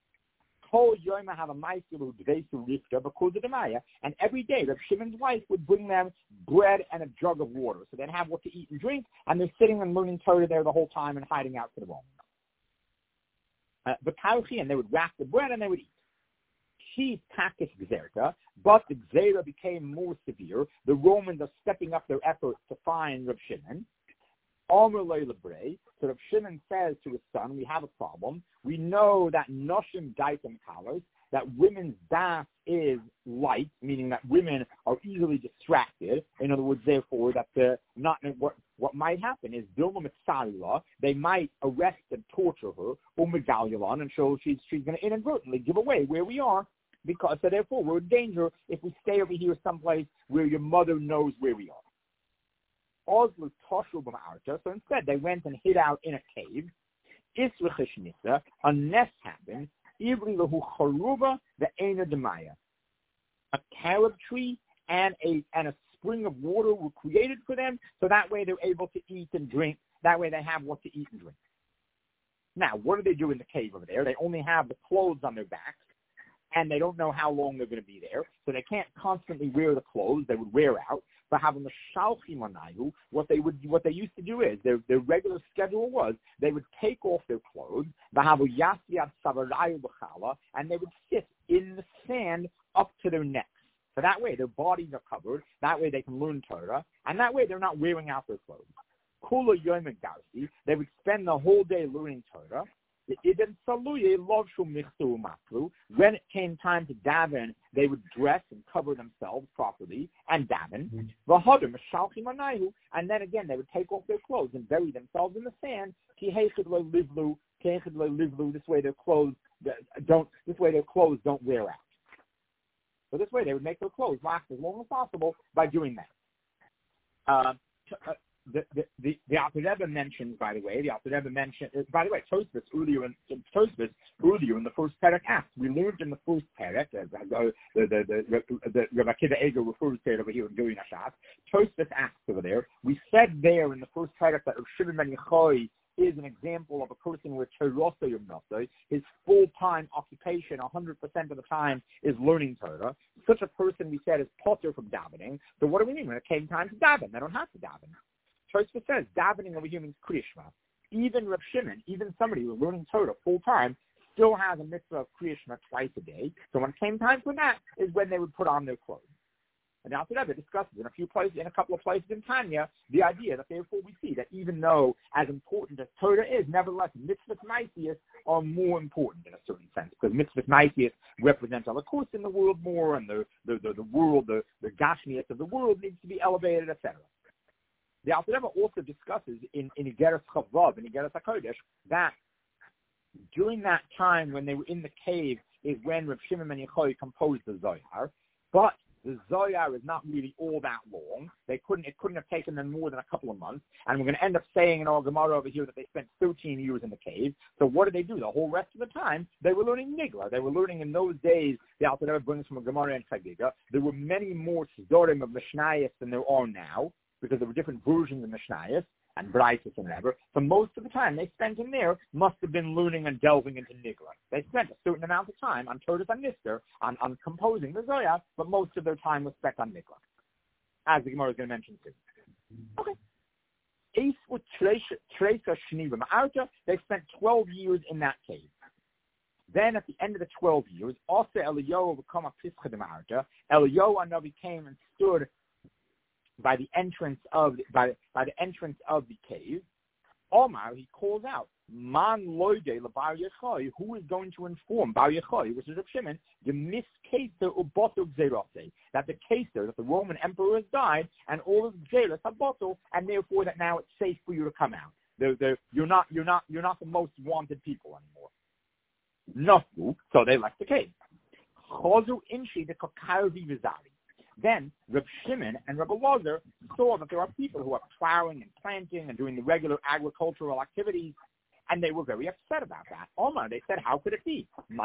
And every day, Reb Shimon's wife would bring them bread and a jug of water. So they'd have what to eat and drink, and they're sitting and learning Torah there the whole time and hiding out for the Romans. And they would wrap the bread and they would eat. She takis gzerta, but the gzera became more severe. The Romans are stepping up their efforts to find Reb Shimon. So Reb Shimon says to his son, we have a problem. We know that noshim daitem kalos, that women's das is light, meaning that women are easily distracted. In other words, therefore, that what might happen is Dilma Mitzarila, they might arrest and torture her, or Megalulon, and so she's going to inadvertently give away where we are, because so therefore we're in danger if we stay over here someplace where your mother knows where we are. So instead, they went and hid out in a cave. A nest happened. A carob tree and a spring of water were created for them, so that way they're able to eat and drink. That way they have what to eat and drink. Now, what do they do in the cave over there? They only have the clothes on their backs, and they don't know how long they're going to be there, so they can't constantly wear the clothes. They would wear out. But having the shalchim anayu, what they used to do is their regular schedule was they would take off their clothes, and they would sit in the sand up to their necks. So that way their bodies are covered. That way they can learn Torah, and that way they're not wearing out their clothes. Kula yom garsi, they would spend the whole day learning Torah. When it came time to daven, they would dress and cover themselves properly and daven. And then again, they would take off their clothes and bury themselves in the sand. This way their clothes don't wear out. So this way they would make their clothes last as long as possible by doing that. the Alter Rebbe mentions, by the way, Tosfos earlier in the first parak asks. We learned in the first parak, the Rabbi Akiva Eger refers to it over here in Guri Nashas. Tosfos asks over there. We said there in the first parak that Rav Shimon ben Yochai is an example of a person with Torah Yomnosai. His full-time occupation, 100% of the time, is learning Torah. Such a person, we said, is potter from davening. So what do we mean? When it came time to daven, they don't have to daven. Tosfos says davening over here means Kriyishma. Even Rav Shimon, even somebody who's learning Torah full-time, still has a mitzvah of Kriyishma twice a day. So when it came time for that is when they would put on their clothes. And the Alter Rebbe discusses in a couple of places in Tanya, the idea that therefore we see that even though as important as Torah is, nevertheless mitzvahs maisius are more important in a certain sense, because mitzvahs maisius represents other course in the world more, and the world, the gashmias of the world needs to be elevated, etc. The Alter Rebbe also discusses in Igeres Chavav, in Igeres HaKodesh, that during that time when they were in the cave is when Rav Shimon ben Yochai composed the Zohar, but the Zohar is not really all that long. It couldn't have taken them more than a couple of months. And we're going to end up saying in our Gemara over here that they spent 13 years in the cave. So what did they do? The whole rest of the time, they were learning Nigla. They were learning in those days, the Alter Rebbe brings from a Gemara and Chagiga, there were many more Sidorim of Mishnayos than there are now, because there were different versions of Mishnayos and Braisos and whatever. So most of the time they spent in there must have been learning and delving into Nigla. They spent a certain amount of time on Todas and Nister, on composing the Zohar, but most of their time was spent on Nigla, as the Gemara is going to mention soon. Okay. Ace with Tresa Shnibim Arta, they spent 12 years in that cave. Then at the end of the 12 years, also Eliyahu become a Pischadim Arta. Eliyahu Hanavi came and stood by the entrance of the cave. Omar, he calls out, Man loide lebar Yechai, who is going to inform Bar Yechai, which is Rav Shimon, the miscaser ubotu gzeirase, that the caser, that the Roman emperor has died, and all of the gzeiras have bottled, and therefore that now it's safe for you to come out. You're not the most wanted people anymore. Nofu, so they left the cave. Chozu inshi the kokarvi vizari. Then Rav Shimon and Rabbi Elazar saw that there are people who are plowing and planting and doing the regular agricultural activities, and they were very upset about that. Omar, they said, how could it be? How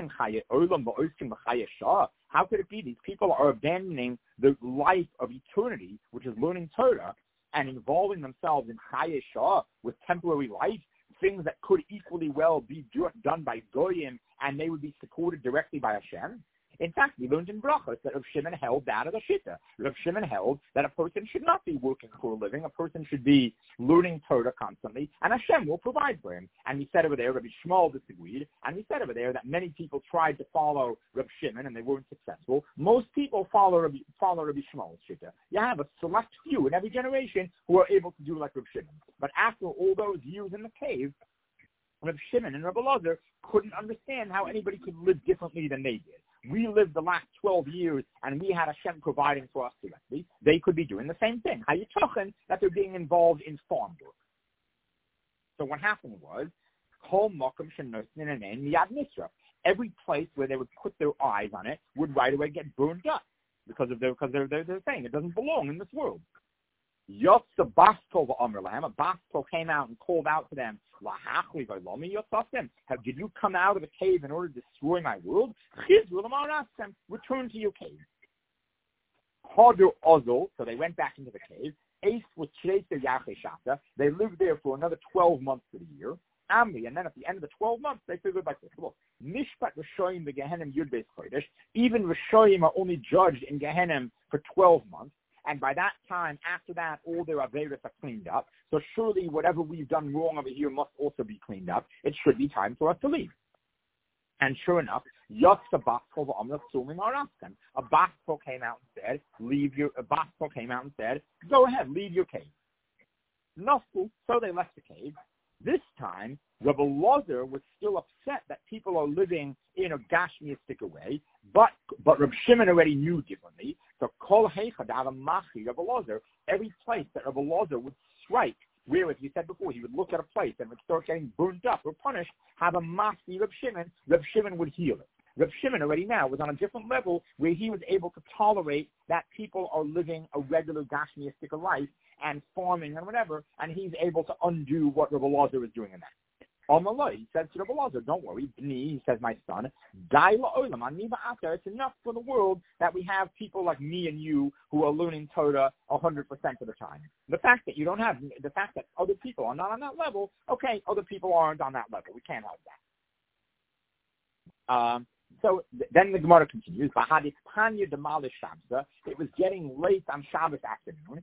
could it be these people are abandoning the life of eternity, which is learning Torah, and involving themselves in Chaye Shah with temporary life, things that could equally well be done by Goyim, and they would be supported directly by Hashem? In fact, we learned in Brachos that Rav Shimon held that as a shitta. Rav Shimon held that a person should not be working for a living. A person should be learning Torah constantly, and Hashem will provide for him. And we said over there, Rabbi Shmuel disagreed, and we said over there that many people tried to follow Rav Shimon, and they weren't successful. Most people follow Rabbi Shmuel's shitta. You have a select few in every generation who are able to do like Rav Shimon. But after all those years in the cave, Rav Shimon and Rabbi Elazar couldn't understand how anybody could live differently than they did. We lived the last 12 years, and we had Hashem providing for us directly. They could be doing the same thing. How you talking that they're being involved in farm work? So what happened was, every place where they would put their eyes on it would right away get burned up because they're saying it doesn't belong in this world. Yotza Basto v'Amrlam, a Basto came out and called out to them, Lahachli v'Lomi Yotzasem, did you come out of the cave in order to destroy my world? Return to your cave. Hadu Ozol, so they went back into the cave. Ace was Chreser Yacheshata, they lived there for another 12 months of the year. Amri, and then at the end of the 12 months, they figured like this. Look, Mishpat Rishoyim the Gehenim Yud Beis Chodesh, even Rishoyim are only judged in Gehenim for 12 months. And by that time, after that, all their averos are cleaned up. So surely whatever we've done wrong over here must also be cleaned up. It should be time for us to leave. And sure enough, a Basko came out and said, go ahead, leave your cave. Nofu, so they left the cave. This time, Rabbi Elazar was still upset that people are living in a gashmiistic way, but Rabbi Shimon already knew differently. So Kol Heichad Machi Rabbi Elazar, every place that Rabbi Elazar would strike, where, as we said before, he would look at a place and would start getting burnt up or punished, have a Machi Rabbi Shimon would heal it. Reb Shimon already now was on a different level where he was able to tolerate that people are living a regular Gashmiistic life and farming and whatever, and he's able to undo what Reb Elazar is doing in that. Amalai, he says to Reb Elazar, don't worry, Bni, he says, my son, it's enough for the world that we have people like me and you who are learning Torah 100% of the time. The fact that other people are not on that level, okay, other people aren't on that level. We can't help that. So then the Gemara continues, it was getting late on Shabbos afternoon.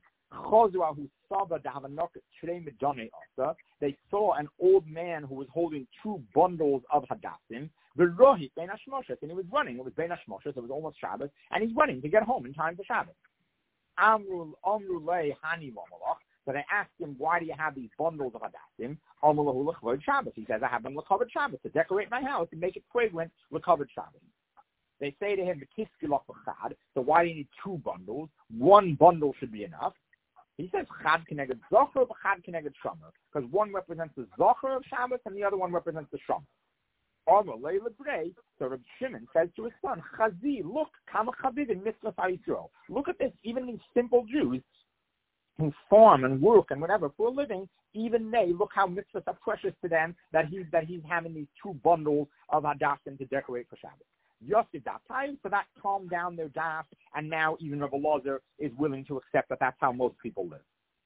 They saw an old man who was holding 2 bundles of hadassim, and he was running. It was Bein Hashmoshes, it was almost Shabbos, and he's running to get home in time for Shabbos. So they asked him, why do you have these bundles of hadassim? He says, I have them l'kavod Shabbos, to decorate my house and make it fragrant l'kavod Shabbos. They say to him, so why do you need 2 bundles? 1 bundle should be enough. He says, chad keneged zocher, chad keneged shomer, because one represents the zocher of Shabbos and the other one represents the shomer. So Reb Shimon says to his son, Chazi, look, kama chavivim mitzvah Yisrael. Look at this, even these simple Jews who farm and work and whatever for a living, even they, look how mitzvahs are precious to them that he's having these 2 bundles of hadassim to decorate for Shabbos. Yosef that time, so that calmed down their das, and now even Reb Elazar is willing to accept that that's how most people live.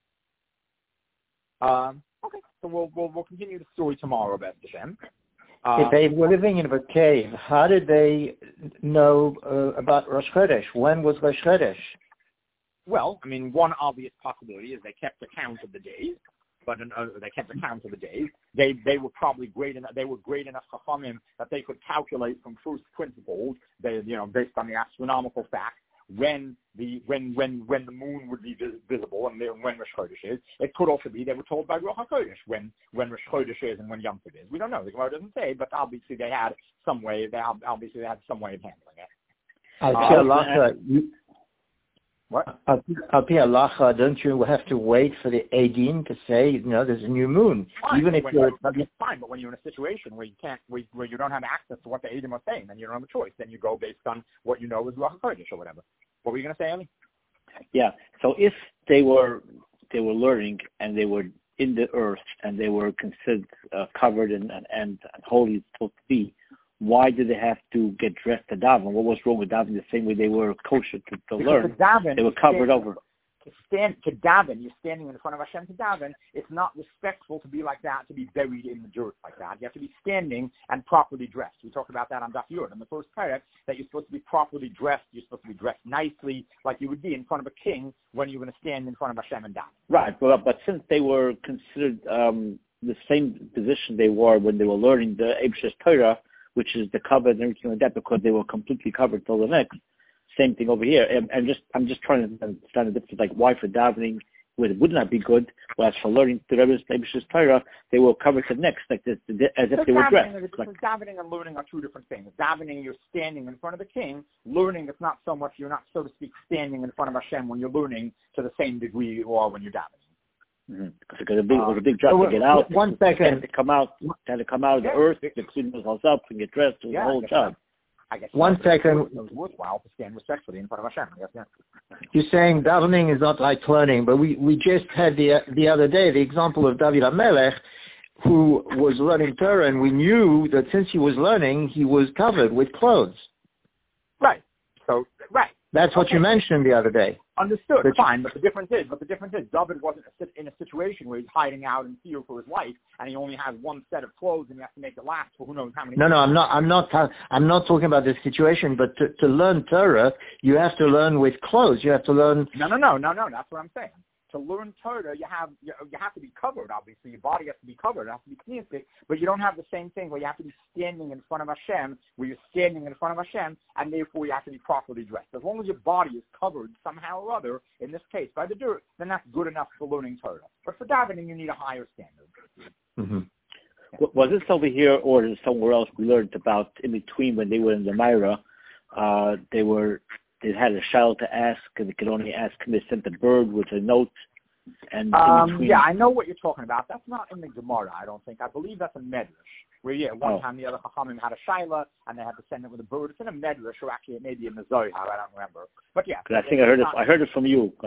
Okay, so we'll continue the story tomorrow, B'ez Hashem. If they were living in a cave, how did they know about Rosh Chodesh? When was Rosh Chodesh? Well, I mean, one obvious possibility is they kept account of the days. But they kept account of the days. They were probably great enough. They were great enough chachamim that they could calculate from first principles. Based on the astronomical fact when the moon would be visible and when Rosh Chodesh is. It could also be they were told by Ruach HaKodesh when Rosh Chodesh is and when Yom Tov is. We don't know. The Gemara doesn't say, but obviously they had some way. They had some way of handling it. What? Al-Pi halacha, don't you have to wait for the Eidin to say, there's a new moon? Fine, even if it's fine, but when you're in a situation where you don't have access to what the Eidim are saying, then you don't have a choice. Then you go based on what you know is Ruach HaKodesh or whatever. What were you going to say, Eli? Yeah. So if they were learning and they were in the earth and they were considered covered and holy supposed to be, why did they have to get dressed to daven? What was wrong with daven? The same way they were kosher to learn. They were covered over. To daven, you're standing in front of Hashem to daven. It's not respectful to be like that, to be buried in the dirt like that. You have to be standing and properly dressed. We talked about that on Daf Yud in the first paragraph, that you're supposed to be properly dressed. You're supposed to be dressed nicely, like you would be in front of a king when you're going to stand in front of Hashem and daven. Right, but since they were considered the same position they were when they were learning the Eibsh's Torah, which is the cover and everything like that, because they were completely covered till the next. Same thing over here. I'm just trying to understand the difference, like why for davening it would not be good, whereas for learning the Rebbe's Torah, they were covered to the next, like this, as if they were dressed. Davening and learning are 2 different things. Davening, you're standing in front of the king. Learning, it's not so much, you're not, so to speak, standing in front of Hashem when you're learning to the same degree you are when you're davening. Mm-hmm. Because it was a big job to get out. 1 second. They had to come out of the earth, to clean themselves up and get dressed. It was the whole job. I guess 1 second. It was worthwhile to stand respectfully in front of Hashem. I guess, yeah. You're saying davening is not like learning, but we just had the other day the example of David HaMelech, who was learning Torah, and we knew that since he was learning, he was covered with clothes. Right. So, right. That's what you mentioned the other day. Understood. Fine, but the difference is, David wasn't in a situation where he's hiding out in fear for his life, and he only has 1 set of clothes, and he has to make it last for who knows how many. No, I'm not talking about this situation. But to learn Torah, you have to learn with clothes. You have to learn. No. That's what I'm saying. To learn Torah, you have to be covered. Obviously, your body has to be covered. It has to be clean, but you don't have the same thing where you have to be standing in front of Hashem, where you're standing in front of Hashem, and therefore you have to be properly dressed. As long as your body is covered somehow or other, in this case by the dirt, then that's good enough for learning Torah. But for davening, you need a higher standard. Mm-hmm. Yeah. Was this over here or is somewhere else we learned about in between when they were in the Myra? They had a child to ask, and they could only ask him. They sent a bird with a note And in between, yeah, I know what you're talking about. That's not in the Gemara, I don't think. I believe that's a Medrash. Where, one time the other Chachamim had a Shaila, and they had to send it with a bird. It's in a Medrash, or actually it may be in the Zohar, I don't remember. But yeah. I think I heard it from you.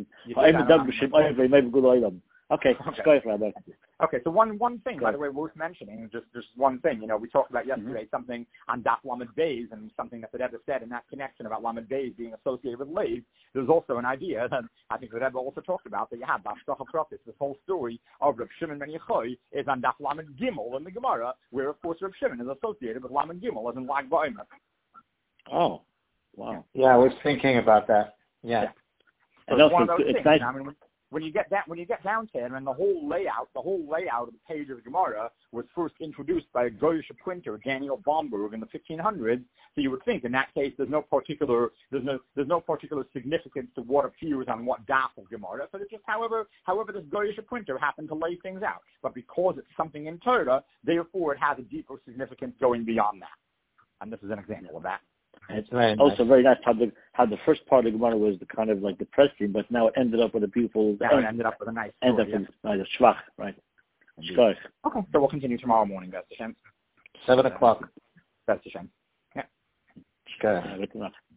Okay, Okay, so one thing, by the way, worth mentioning, just one thing. We talked about yesterday something on Daf Lamed Beis, and something that the Rebbe said in that connection about Lamed Beis being associated with Lev. There's also an idea that I think the Rebbe also talked about, that you have Bashtacha Prophet. This whole story of Reb Shimon ben Yochai is on Daf Lamed Gimel in the Gemara, where of course Reb Shimon is associated with Lamed Gimel, as in Lag BaOmer. Oh, wow. Yeah, I was thinking about that. Yeah. So it's one of those things. Nice. I mean, when you get down to it, and the whole layout of the page of the Gemara was first introduced by a Goyish printer, Daniel Bomberg, in the 1500s. So you would think, in that case, there's no particular significance to what appears on what daf of Gemara. So it's just however this Goyish printer happened to lay things out. But because it's something in Torah, therefore it has a deeper significance going beyond that. And this is an example of that. It's also very nice how the first part of the Gemara was the kind of like depressing, but now it ended up with a beautiful. Now it ended up with a nice story. Ended up with a schwach, right? Okay, so we'll continue tomorrow morning, Best Hashem. 7 o'clock. Best Hashem. Yeah. Good.